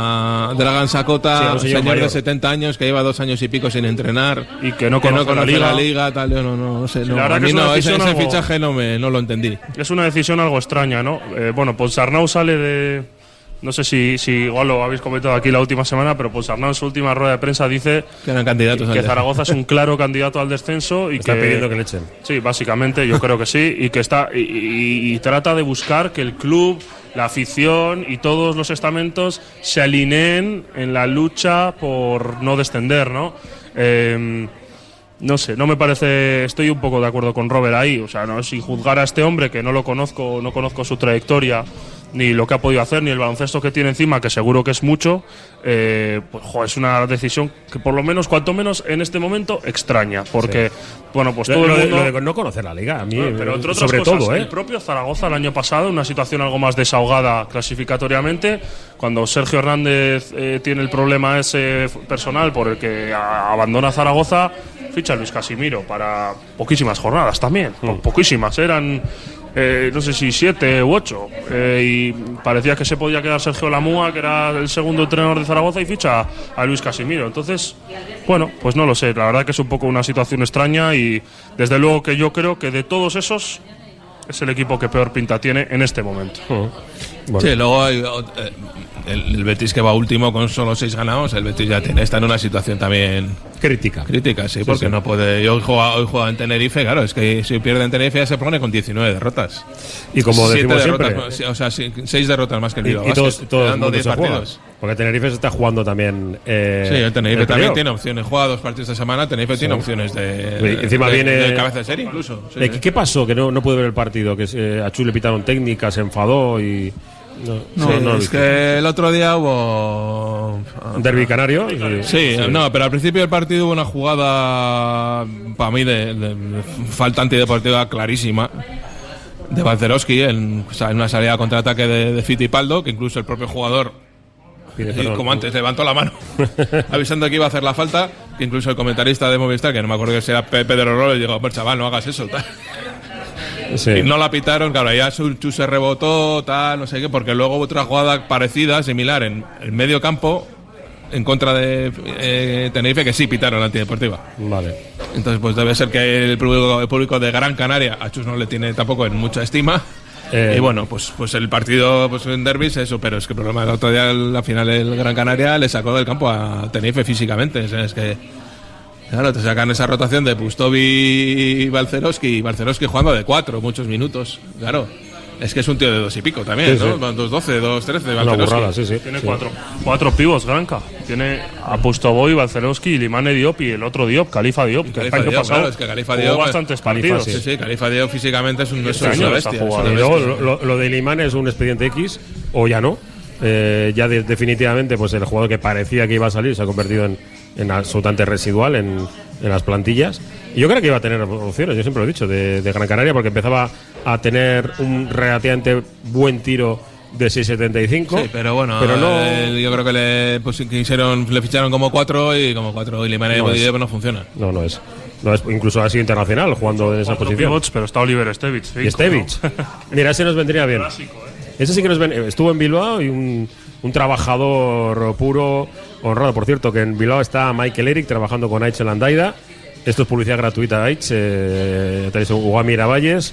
Speaker 3: a Dragan Sakota, sí, un señor, señor de setenta años que lleva dos años y pico sin entrenar
Speaker 2: y que no
Speaker 3: que
Speaker 2: conoce,
Speaker 3: no conoce
Speaker 2: la,
Speaker 3: la liga, tal, yo no, no, no sé,
Speaker 2: sí,
Speaker 3: no, a mí no, ese, ese algo, fichaje no me no lo entendí.
Speaker 2: Es una decisión algo extraña, ¿no? Eh, bueno, Ponsarnau sale de... No sé si, si igual lo habéis comentado aquí la última semana, pero Ponsarnau en su última rueda de prensa dice
Speaker 3: que, eran candidatos
Speaker 2: que Zaragoza es un claro candidato al descenso y
Speaker 1: está
Speaker 2: que
Speaker 1: pidiendo que le echen.
Speaker 2: Sí, básicamente yo creo que sí y que está y, y, y trata de buscar que el club, la afición y todos los estamentos se alineen en la lucha por no descender, ¿no? Eh, No sé, no me parece. Estoy un poco de acuerdo con Robert ahí. O sea, no, sin juzgar a este hombre, que no lo conozco, no conozco su trayectoria ni lo que ha podido hacer, ni el baloncesto que tiene encima, que seguro que es mucho, eh, pues jo, es una decisión que por lo menos, cuanto menos en este momento, extraña, porque, sí. bueno, pues todo
Speaker 1: lo,
Speaker 2: el mundo...
Speaker 1: Lo de, lo de no conocer la Liga, a mí,
Speaker 2: bueno, pero entre otras
Speaker 1: sobre
Speaker 2: cosas,
Speaker 1: todo, ¿eh?
Speaker 2: el propio Zaragoza el año pasado, una situación algo más desahogada clasificatoriamente, cuando Sergio Hernández eh, tiene el problema ese personal por el que a, abandona Zaragoza, ficha a Luis Casimiro para poquísimas jornadas también, mm. po- poquísimas, eran... Eh, no sé si siete u ocho, eh, y parecía que se podía quedar Sergio Lamúa, que era el segundo entrenador de Zaragoza, y ficha a, a Luis Casimiro. Entonces, bueno, pues no lo sé, la verdad que es un poco una situación extraña, y desde luego que yo creo que de todos esos es el equipo que peor pinta tiene en este momento.
Speaker 3: Uh-huh. Bueno. Sí, luego hay, eh, el, el Betis, que va último con solo seis ganados, el Betis ya tiene, está en una situación también
Speaker 1: crítica.
Speaker 3: Crítica, sí,
Speaker 1: sí
Speaker 3: porque
Speaker 1: sí.
Speaker 3: no puede. Yo hoy juega, hoy juega en Tenerife, claro, es que si pierde en Tenerife ya se pone con diecinueve derrotas.
Speaker 1: Y como decimos siempre,
Speaker 3: derrotas, o sea, seis derrotas más que el Bilbao.
Speaker 1: Y, y todos, todos
Speaker 3: diez partidos.
Speaker 1: Porque Tenerife se está jugando también. Eh,
Speaker 3: sí, el Tenerife el también tiene opciones. Juega dos partidos esta semana. Tenerife sí. tiene opciones de.
Speaker 1: de encima
Speaker 3: de,
Speaker 1: viene.
Speaker 3: De cabeza de serie, incluso. Sí,
Speaker 1: ¿Qué, ¿Qué pasó? Que no, no pude ver el partido. Que eh, a Chu le pitaron técnicas, se enfadó y.
Speaker 3: No, no, sí, no es que el otro día hubo
Speaker 1: un derbi canario.
Speaker 3: Sí, sí, sí, no, pero al principio del partido hubo una jugada para mí de, de, de falta antideportiva clarísima de Balcerowski en, o sea, en una salida de contraataque de, de Fittipaldo, que incluso el propio jugador, y como antes, levantó la mano avisando que iba a hacer la falta, que incluso el comentarista de Movistar, que no me acuerdo que era Pedro Rolo, le dijo: pues chaval, no hagas eso, tal. Sí. Y no la pitaron, claro, ya Chu se rebotó, tal, no sé qué, porque luego hubo otra jugada parecida, similar, en el medio campo, en contra de eh, Tenerife, que sí pitaron la antideportiva.
Speaker 1: Vale.
Speaker 3: Entonces, pues debe ser que el público, el público de Gran Canaria a Chus no le tiene tampoco en mucha estima. Eh, y bueno, pues pues el partido, pues en derbis, eso, pero es que el problema del otro día, la final, el Gran Canaria le sacó del campo a Tenerife físicamente, o sea, es que. Claro, te sacan esa rotación de Pustovi y Balcerowski, y Balcerowski jugando de cuatro, muchos minutos. Claro, es que es un tío de dos y pico también, sí, ¿no? Sí. dos doce, dos trece,
Speaker 1: Balcerowski. Sí, sí.
Speaker 2: Tiene
Speaker 1: sí.
Speaker 2: cuatro, cuatro pivos, Granca. Tiene a Pustovoy, Balcerowski, Limane Diop y el otro Diop, Khalifa Diop. Que
Speaker 3: Khalifa
Speaker 2: el año
Speaker 3: Diop,
Speaker 2: pasado
Speaker 3: claro, es que Khalifa Diop,
Speaker 2: bastantes partidos.
Speaker 3: Sí, sí, Khalifa Diop físicamente es un, es
Speaker 2: este
Speaker 3: una bestia. Es una
Speaker 1: y luego lo, lo de Limane es un expediente X, o ya no. Eh, ya de, definitivamente, pues el jugador que parecía que iba a salir se ha convertido en, en absolutamente residual en, en las plantillas. Y yo creo que iba a tener opciones, yo siempre lo he dicho, de, de Gran Canaria, porque empezaba a tener un relativamente buen tiro de seis setenta y cinco.
Speaker 3: Sí, pero bueno,
Speaker 1: pero no,
Speaker 3: eh, yo creo que le pues, quisieron, le ficharon como cuatro y como cuatro y Limane no, es, no funciona.
Speaker 1: No, no es. No es, incluso ha sido internacional jugando en esa
Speaker 2: cuatro
Speaker 1: posición.
Speaker 2: Pivots, pero está Oliver Stevic.
Speaker 1: Y Stevic. ¿No? Mira, ese nos vendría bien.
Speaker 2: Clásico, ¿eh?
Speaker 1: Ese sí que nos ven, estuvo en Bilbao y un, un trabajador puro, honrado. Por cierto, que en Bilbao está Michael Eric trabajando con Aichel Andaida. Esto es publicidad gratuita, Aich. Eh, tenéis Hugo Miravalles,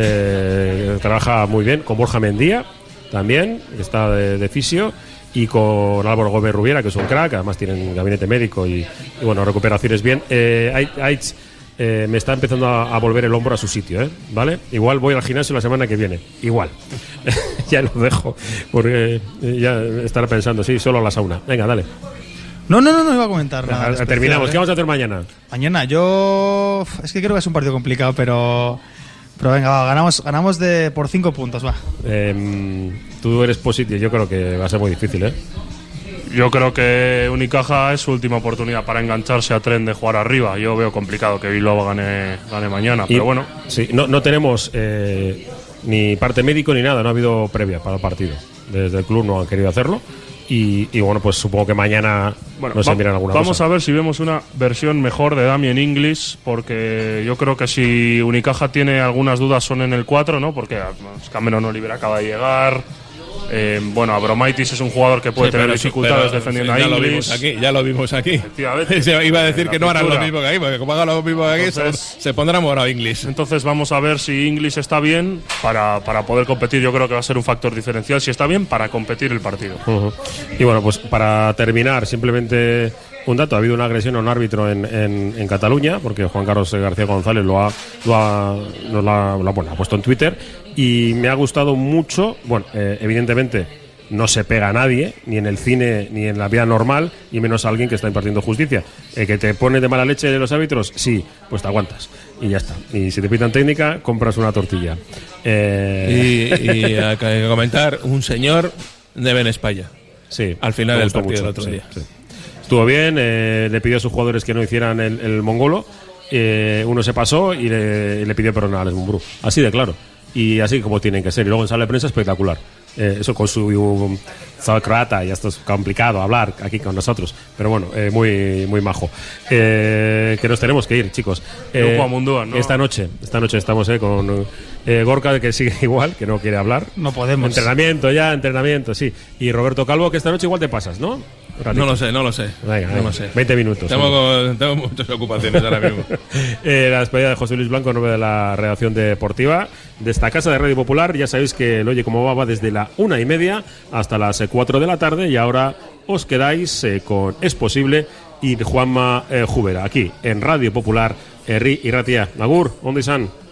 Speaker 1: eh, trabaja muy bien con Borja Mendía también, que está de, de fisio, y con Álvaro Gómez Rubiera, que es un crack, además tienen gabinete médico y, y bueno, recuperaciones bien. Eh, Aich Eh, me está empezando a, a volver el hombro a su sitio, ¿eh? ¿Vale? Igual voy al gimnasio la semana que viene. Igual. Ya lo dejo. Porque eh, ya estará pensando, sí, solo a la sauna. Venga, dale.
Speaker 4: No, no, no, no iba a comentar nada.
Speaker 1: Especial, terminamos. ¿eh? ¿Qué vamos a hacer mañana?
Speaker 4: Mañana, yo. Es que creo que es un partido complicado, pero. Pero venga, va, ganamos, ganamos de por cinco puntos, va.
Speaker 1: Eh, tú eres positivo. Yo creo que va a ser muy difícil, ¿eh?
Speaker 2: Yo creo que Unicaja es su última oportunidad para engancharse a tren de jugar arriba. Yo veo complicado que Bilbao gane, gane mañana, y, pero bueno.
Speaker 1: Sí, no, no tenemos eh, ni parte médico ni nada, no ha habido previa para el partido. Desde el club no han querido hacerlo. Y, y bueno, pues supongo que mañana bueno, no se miran alguna
Speaker 2: vamos
Speaker 1: cosa.
Speaker 2: Vamos a ver si vemos una versión mejor de Damien Inglis, porque yo creo que si Unicaja tiene algunas dudas son en el cuatro, ¿no? Porque pues, Cameron Oliver acaba de llegar. Eh, bueno, Abromaitis es un jugador que puede sí, tener dificultades pero, defendiendo
Speaker 3: sí,
Speaker 2: a
Speaker 3: Inglis.
Speaker 2: Lo
Speaker 3: vimos aquí, ya lo vimos aquí.
Speaker 2: Efectivamente.
Speaker 3: Se iba a decir que no harán lo mismo que aquí, porque como hagan lo mismo que aquí, entonces, se, se pondrá morado Inglis.
Speaker 2: Entonces vamos a ver si Inglis está bien para, para poder competir. Yo creo que va a ser un factor diferencial. Si está bien, para competir el partido.
Speaker 1: Uh-huh. Y bueno, pues para terminar, simplemente un dato. Ha habido una agresión a un árbitro en, en, en Cataluña, porque Juan Carlos García González lo ha, lo ha, lo ha, lo ha, bueno, ha puesto en Twitter. Y me ha gustado mucho, bueno, eh, evidentemente no se pega a nadie, ni en el cine ni en la vida normal, y menos a alguien que está impartiendo justicia. ¿El que te pone de mala leche de los árbitros? Sí, pues te aguantas y ya está. Y si te pitan técnica, compras una tortilla.
Speaker 3: Eh... Y, y a comentar, un señor de Ben España.
Speaker 1: Sí,
Speaker 3: al final del partido
Speaker 1: mucho,
Speaker 3: del otro
Speaker 1: sí,
Speaker 3: día.
Speaker 1: Sí. Estuvo bien, eh, le pidió a sus jugadores que no hicieran el, el mongolo. Eh, uno se pasó y le, le pidió perdón a Alex Mumbrú. Así de claro. Y así como tienen que ser. Y luego en sala de prensa espectacular. Eh, eso con su um, croata, y esto es complicado hablar aquí con nosotros. Pero bueno, eh, muy muy majo. Eh, que nos tenemos que ir, chicos. Eh,
Speaker 2: Mundúa, ¿no?
Speaker 1: Esta noche, esta noche estamos eh, con eh, Gorka, que sigue igual, que no quiere hablar.
Speaker 4: No podemos.
Speaker 1: Entrenamiento ya, entrenamiento, sí. Y Roberto Calvo, que esta noche igual te pasas, ¿no?
Speaker 3: No lo sé, no lo sé.
Speaker 1: Venga,
Speaker 3: no
Speaker 1: venga,
Speaker 3: lo sé.
Speaker 1: veinte minutos.
Speaker 3: Tengo, tengo muchas ocupaciones ahora mismo.
Speaker 1: eh, la despedida de José Luis Blanco, nombre de la redacción deportiva de esta casa de Radio Popular. Ya sabéis que el Oye Como Va va desde la una y media hasta las cuatro de la tarde, y ahora os quedáis eh, con Es Posible y Juanma eh, Jubera, aquí en Radio Popular, Herri y Ratia. Agur, ¿dónde están?